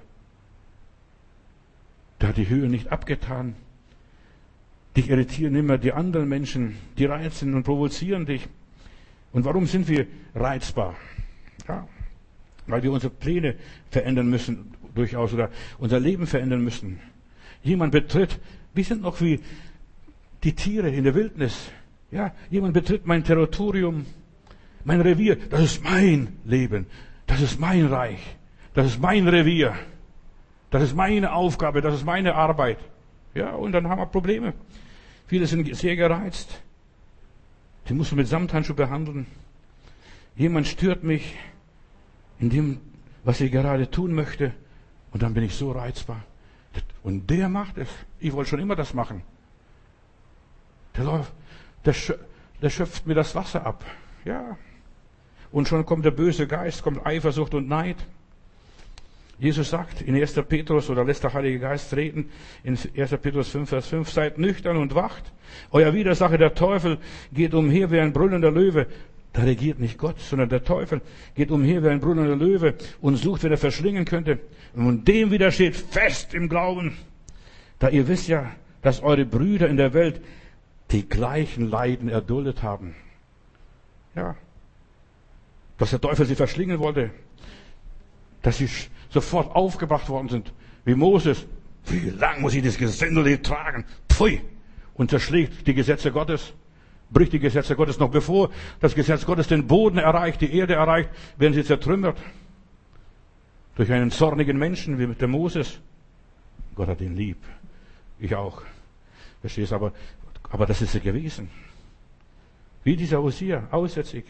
A: Der hat die Höhe nicht abgetan. Dich irritieren immer die anderen Menschen, die reizen und provozieren dich. Und warum sind wir reizbar? Ja, weil wir unsere Pläne verändern müssen, durchaus, oder unser Leben verändern müssen. Jemand betritt, wir sind noch wie die Tiere in der Wildnis. Ja, jemand betritt mein Territorium, mein Revier. Das ist mein Leben. Das ist mein Reich. Das ist mein Revier. Das ist meine Aufgabe. Das ist meine Arbeit. Ja, und dann haben wir Probleme. Viele sind sehr gereizt. Die muss man mit Samthandschuh behandeln. Jemand stört mich in dem, was ich gerade tun möchte. Und dann bin ich so reizbar. Und der macht es. Ich wollte schon immer das machen. Der läuft, der, der schöpft mir das Wasser ab. Ja. Und schon kommt der böse Geist, kommt Eifersucht und Neid. Jesus sagt in erster Petrus, oder lässt der Heilige Geist reden, in erster Petrus fünf, Vers fünf, seid nüchtern und wacht. Euer Widersacher, der Teufel, geht umher wie ein brüllender Löwe. Da regiert nicht Gott, sondern der Teufel geht umher wie ein brüllender Löwe und sucht, wer er verschlingen könnte. Und dem widersteht fest im Glauben. Da ihr wisst ja, dass eure Brüder in der Welt die gleichen Leiden erduldet haben. Ja. Dass der Teufel sie verschlingen wollte. Dass sie sofort aufgebracht worden sind. Wie Moses. Wie lang muss ich das Gesindel tragen? Pfui! Und zerschlägt die Gesetze Gottes. Bricht die Gesetze Gottes. Noch bevor das Gesetz Gottes den Boden erreicht, die Erde erreicht, werden sie zertrümmert. Durch einen zornigen Menschen wie mit dem Moses. Gott hat ihn lieb. Ich auch. Verstehst du? Aber, aber das ist er gewesen. Wie dieser Ossia, aussätzig.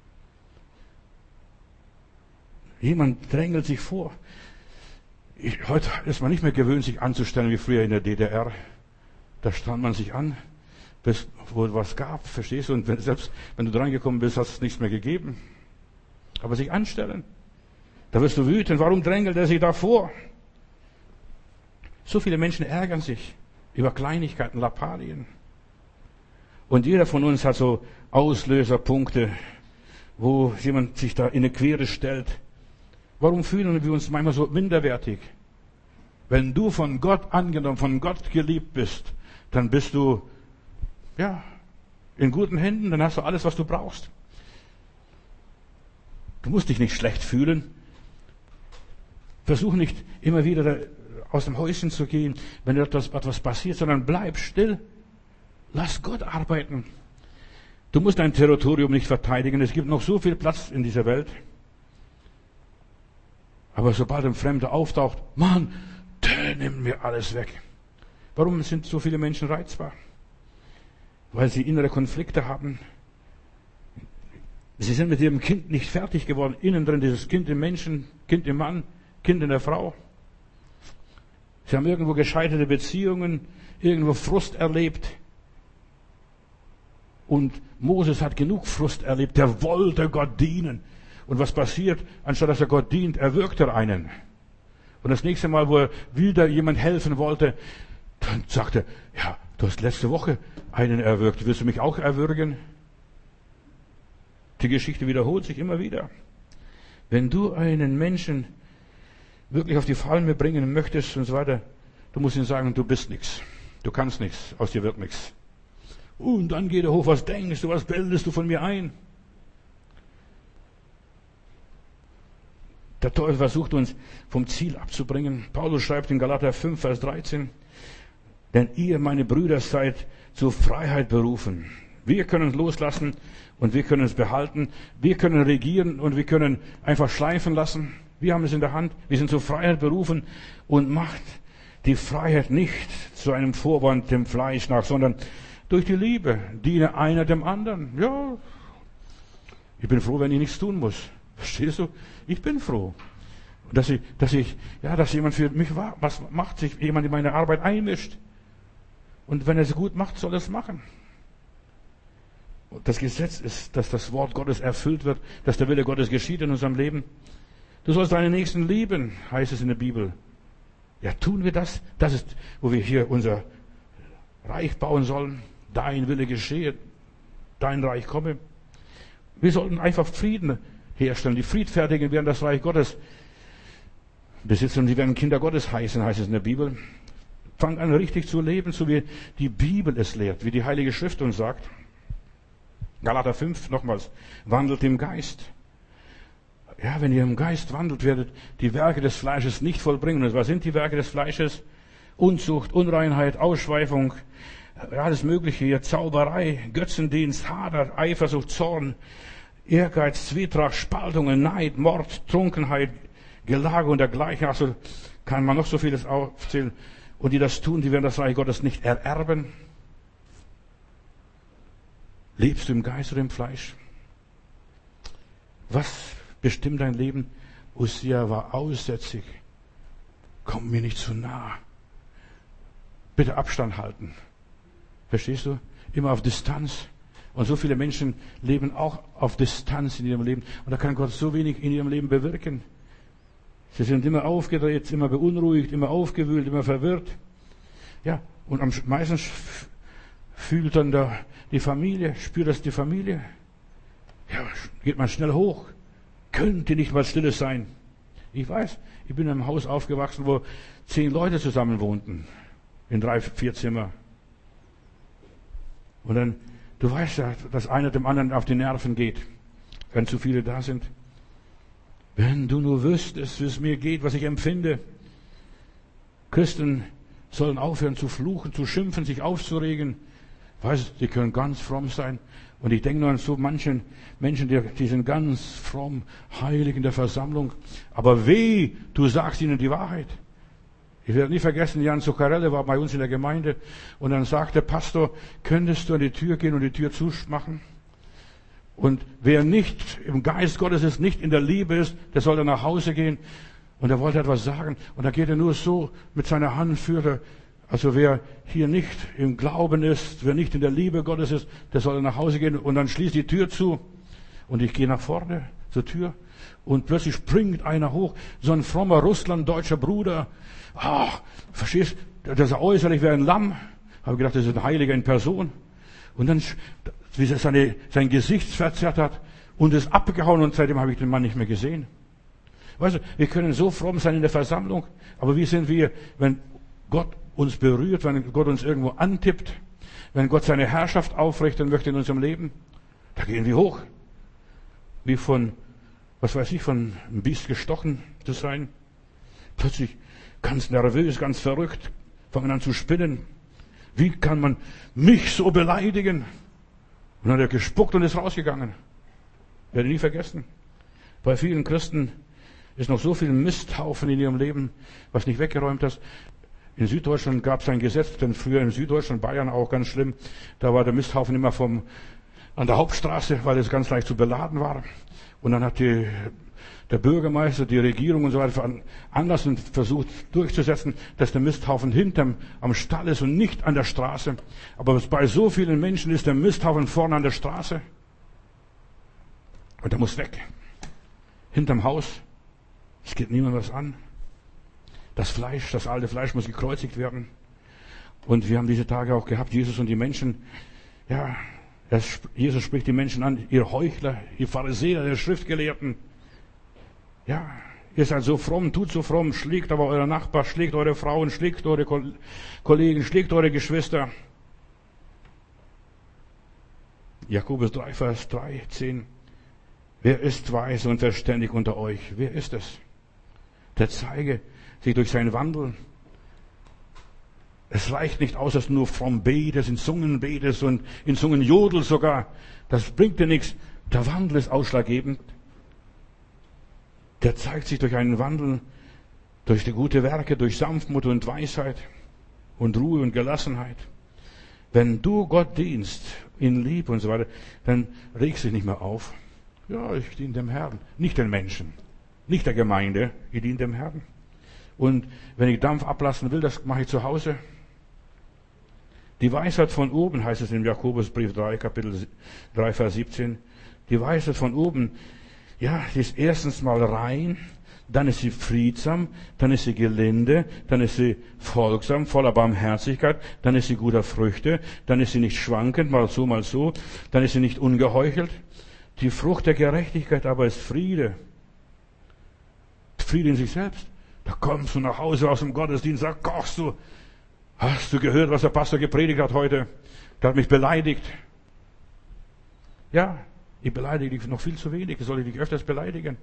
A: Jemand drängelt sich vor. Ich, heute ist man nicht mehr gewöhnt, sich anzustellen wie früher in der D D R. Da stand man sich an, bis wo was gab, verstehst du? Und wenn, selbst wenn du dran gekommen bist, hat es nichts mehr gegeben. Aber sich anstellen, da wirst du wütend. Warum drängelt er sich da vor? So viele Menschen ärgern sich über Kleinigkeiten, Lappalien. Und jeder von uns hat so Auslöserpunkte, wo jemand sich da in eine Quere stellt. Warum fühlen wir uns manchmal so minderwertig? Wenn du von Gott angenommen, von Gott geliebt bist, dann bist du, ja, in guten Händen, dann hast du alles, was du brauchst. Du musst dich nicht schlecht fühlen. Versuch nicht immer wieder aus dem Häuschen zu gehen, wenn etwas, etwas passiert, sondern bleib still. Lass Gott arbeiten. Du musst dein Territorium nicht verteidigen. Es gibt noch so viel Platz in dieser Welt. Aber sobald ein Fremder auftaucht, Mann, der nimmt mir alles weg. Warum sind so viele Menschen reizbar? Weil sie innere Konflikte haben. Sie sind mit ihrem Kind nicht fertig geworden. Innen drin dieses Kind im Menschen, Kind im Mann, Kind in der Frau. Sie haben irgendwo gescheiterte Beziehungen, irgendwo Frust erlebt. Und Moses hat genug Frust erlebt. Der wollte Gott dienen. Und was passiert? Anstatt dass er Gott dient, erwürgt er einen. Und das nächste Mal, wo er wieder jemand helfen wollte, dann sagt er, ja, du hast letzte Woche einen erwürgt. Willst du mich auch erwürgen? Die Geschichte wiederholt sich immer wieder. Wenn du einen Menschen wirklich auf die Palme bringen möchtest und so weiter, du musst ihm sagen, du bist nichts. Du kannst nichts, aus dir wird nichts. Und dann geht er hoch, was denkst du, was bildest du von mir ein? Der Teufel versucht uns vom Ziel abzubringen. Paulus schreibt in Galater fünf, Vers dreizehn, denn ihr, meine Brüder, seid zur Freiheit berufen. Wir können es loslassen und wir können es behalten. Wir können regieren und wir können einfach schleifen lassen. Wir haben es in der Hand. Wir sind zur Freiheit berufen und macht die Freiheit nicht zu einem Vorwand dem Fleisch nach, sondern durch die Liebe diene einer dem anderen. Ja, ich bin froh, wenn ich nichts tun muss. Verstehst du? Ich bin froh, dass ich, dass ich, ja, dass jemand für mich was macht, sich jemand in meine Arbeit einmischt. Und wenn er es gut macht, soll er es machen. Und das Gesetz ist, dass das Wort Gottes erfüllt wird, dass der Wille Gottes geschieht in unserem Leben. Du sollst deinen Nächsten lieben, heißt es in der Bibel. Ja, tun wir das? Das ist, wo wir hier unser Reich bauen sollen. Dein Wille geschehe, dein Reich komme. Wir sollten einfach Frieden herstellen. Die Friedfertigen werden das Reich Gottes besitzen und die werden Kinder Gottes heißen, heißt es in der Bibel. Fang an, richtig zu leben, so wie die Bibel es lehrt, wie die Heilige Schrift uns sagt. Galater fünf, nochmals, wandelt im Geist. Ja, wenn ihr im Geist wandelt, werdet die Werke des Fleisches nicht vollbringen. Und was sind die Werke des Fleisches? Unzucht, Unreinheit, Ausschweifung, alles Mögliche hier, Zauberei, Götzendienst, Hader, Eifersucht, Zorn, Ehrgeiz, Zwietracht, Spaltungen, Neid, Mord, Trunkenheit, Gelage und dergleichen. Also kann man noch so vieles aufzählen. Und die das tun, die werden das Reich Gottes nicht ererben. Lebst du im Geist oder im Fleisch? Was bestimmt dein Leben? Usia war aussätzig. Komm mir nicht zu nah. Bitte Abstand halten. Verstehst du? Immer auf Distanz. Und so viele Menschen leben auch auf Distanz in ihrem Leben. Und da kann Gott so wenig in ihrem Leben bewirken. Sie sind immer aufgedreht, immer beunruhigt, immer aufgewühlt, immer verwirrt. Ja, und am meisten fühlt dann da die Familie, spürt das die Familie. Ja, geht man schnell hoch. Könnte nicht mal Stilles sein. Ich weiß, ich bin in einem Haus aufgewachsen, wo zehn Leute zusammen wohnten. In drei, vier Zimmer. Und dann, du weißt ja, dass einer dem anderen auf die Nerven geht, wenn zu viele da sind. Wenn du nur wüsstest, wie es mir geht, was ich empfinde. Christen sollen aufhören zu fluchen, zu schimpfen, sich aufzuregen. Weißt du, die können ganz fromm sein. Und ich denke nur an so manchen Menschen, die, die sind ganz fromm, heilig in der Versammlung. Aber weh, du sagst ihnen die Wahrheit. Ich werde nie vergessen, Jan Zuccarelli war bei uns in der Gemeinde. Und dann sagte der Pastor, könntest du an die Tür gehen und die Tür zumachen? Und wer nicht im Geist Gottes ist, nicht in der Liebe ist, der soll dann nach Hause gehen. Und er wollte etwas sagen. Und da geht er nur so mit seiner Hand, führt er. Also wer hier nicht im Glauben ist, wer nicht in der Liebe Gottes ist, der soll dann nach Hause gehen. Und dann schließt die Tür zu. Und ich gehe nach vorne zur Tür. Und plötzlich springt einer hoch. So ein frommer russlanddeutscher Bruder. Ach, verstehst du? Das ist äußerlich wie ein Lamm. Habe gedacht, das ist ein Heiliger in Person. Und dann, wie er seine, sein Gesicht verzerrt hat und ist abgehauen und seitdem habe ich den Mann nicht mehr gesehen. Weißt du, wir können so fromm sein in der Versammlung, aber wie sind wir, wenn Gott uns berührt, wenn Gott uns irgendwo antippt, wenn Gott seine Herrschaft aufrichten möchte in unserem Leben? Da gehen wir hoch. Wie von, was weiß ich, von einem Biest gestochen zu sein. Plötzlich ganz nervös, ganz verrückt, fangen an zu spinnen. Wie kann man mich so beleidigen? Und dann hat er gespuckt und ist rausgegangen. Werde nie vergessen. Bei vielen Christen ist noch so viel Misthaufen in ihrem Leben, was nicht weggeräumt ist. In Süddeutschland gab es ein Gesetz, denn früher in Süddeutschland, Bayern auch ganz schlimm, da war der Misthaufen immer vom, an der Hauptstraße, weil es ganz leicht zu beladen war. Und dann hat die, der Bürgermeister, die Regierung und so weiter veranlasst und versucht durchzusetzen, dass der Misthaufen hinterm am Stall ist und nicht an der Straße. Aber bei so vielen Menschen ist der Misthaufen vorne an der Straße. Und der muss weg. Hinterm Haus. Es geht niemand was an. Das Fleisch, das alte Fleisch muss gekreuzigt werden. Und wir haben diese Tage auch gehabt, Jesus und die Menschen, ja, Jesus spricht die Menschen an, ihr Heuchler, ihr Pharisäer, ihr Schriftgelehrten. Ja, ihr seid so fromm, tut so fromm, schlägt aber eure Nachbarn, schlägt eure Frauen, schlägt eure Kollegen, schlägt eure Geschwister. Jakobus drei, Vers dreizehn. Wer ist weise und verständig unter euch? Wer ist es? Der zeige sich durch seinen Wandel. Es reicht nicht aus, dass du nur fromm betest, in Zungen betest und in Zungen jodelst sogar. Das bringt dir nichts. Der Wandel ist ausschlaggebend. Der zeigt sich durch einen Wandel, durch die gute Werke, durch Sanftmut und Weisheit und Ruhe und Gelassenheit. Wenn du Gott dienst, in Liebe und so weiter, dann regst du dich nicht mehr auf. Ja, ich diene dem Herrn, nicht den Menschen, nicht der Gemeinde, ich diene dem Herrn. Und wenn ich Dampf ablassen will, das mache ich zu Hause. Die Weisheit von oben, heißt es im Jakobusbrief drei, Kapitel drei, Vers siebzehn. Die Weisheit von oben, ja, die ist erstens mal rein, dann ist sie friedsam, dann ist sie gelinde, dann ist sie folgsam, voller Barmherzigkeit, dann ist sie guter Früchte, dann ist sie nicht schwankend, mal so, mal so, dann ist sie nicht ungeheuchelt. Die Frucht der Gerechtigkeit aber ist Friede. Friede in sich selbst. Da kommst du nach Hause aus dem Gottesdienst, da kochst du. Hast du gehört, was der Pastor gepredigt hat heute? Der hat mich beleidigt. Ja, ich beleidige dich noch viel zu wenig. Ich soll dich öfters beleidigen.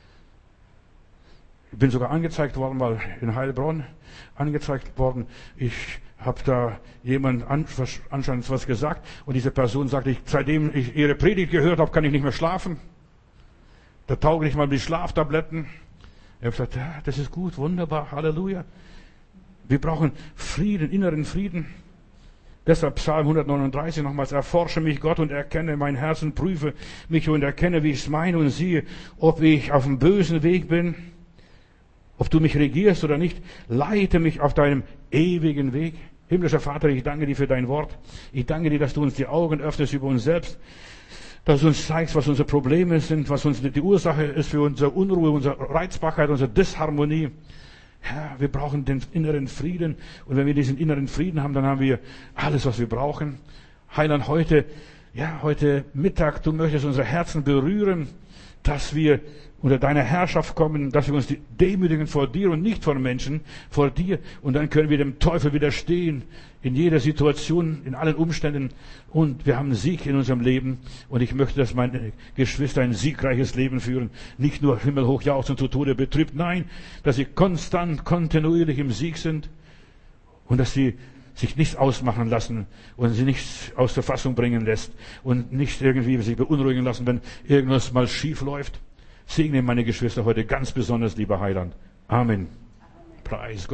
A: Ich bin sogar angezeigt worden, mal in Heilbronn angezeigt worden. Ich habe da jemand anscheinend was gesagt und diese Person sagte, ich, seitdem ich ihre Predigt gehört habe, kann ich nicht mehr schlafen. Da taugen nicht mal die Schlaftabletten. Ich habe gesagt, ja, das ist gut, wunderbar, Halleluja. Wir brauchen Frieden, inneren Frieden. Deshalb Psalm hundertneununddreißig nochmals, erforsche mich Gott und erkenne mein Herzen, prüfe mich und erkenne, wie ich es meine und siehe, ob ich auf dem bösen Weg bin, ob du mich regierst oder nicht, leite mich auf deinem ewigen Weg. Himmlischer Vater, ich danke dir für dein Wort. Ich danke dir, dass du uns die Augen öffnest über uns selbst, dass du uns zeigst, was unsere Probleme sind, was uns die Ursache ist für unsere Unruhe, unsere Reizbarkeit, unsere Disharmonie. Herr, wir brauchen den inneren Frieden. Und wenn wir diesen inneren Frieden haben, dann haben wir alles, was wir brauchen. Heiland, heute, ja, heute Mittag, du möchtest unsere Herzen berühren, dass wir unter deiner Herrschaft kommen, dass wir uns demütigen vor dir und nicht vor Menschen, vor dir. Und dann können wir dem Teufel widerstehen in jeder Situation, in allen Umständen. Und wir haben Sieg in unserem Leben. Und ich möchte, dass meine Geschwister ein siegreiches Leben führen. Nicht nur himmelhoch jauchzen und zu Tode betrübt. Nein, dass sie konstant, kontinuierlich im Sieg sind. Und dass sie sich nichts ausmachen lassen und sie nichts aus der Fassung bringen lässt. Und nicht irgendwie sich beunruhigen lassen, wenn irgendwas mal schief läuft. Segne meine Geschwister heute ganz besonders, lieber Heiland. Amen. Preis Gott.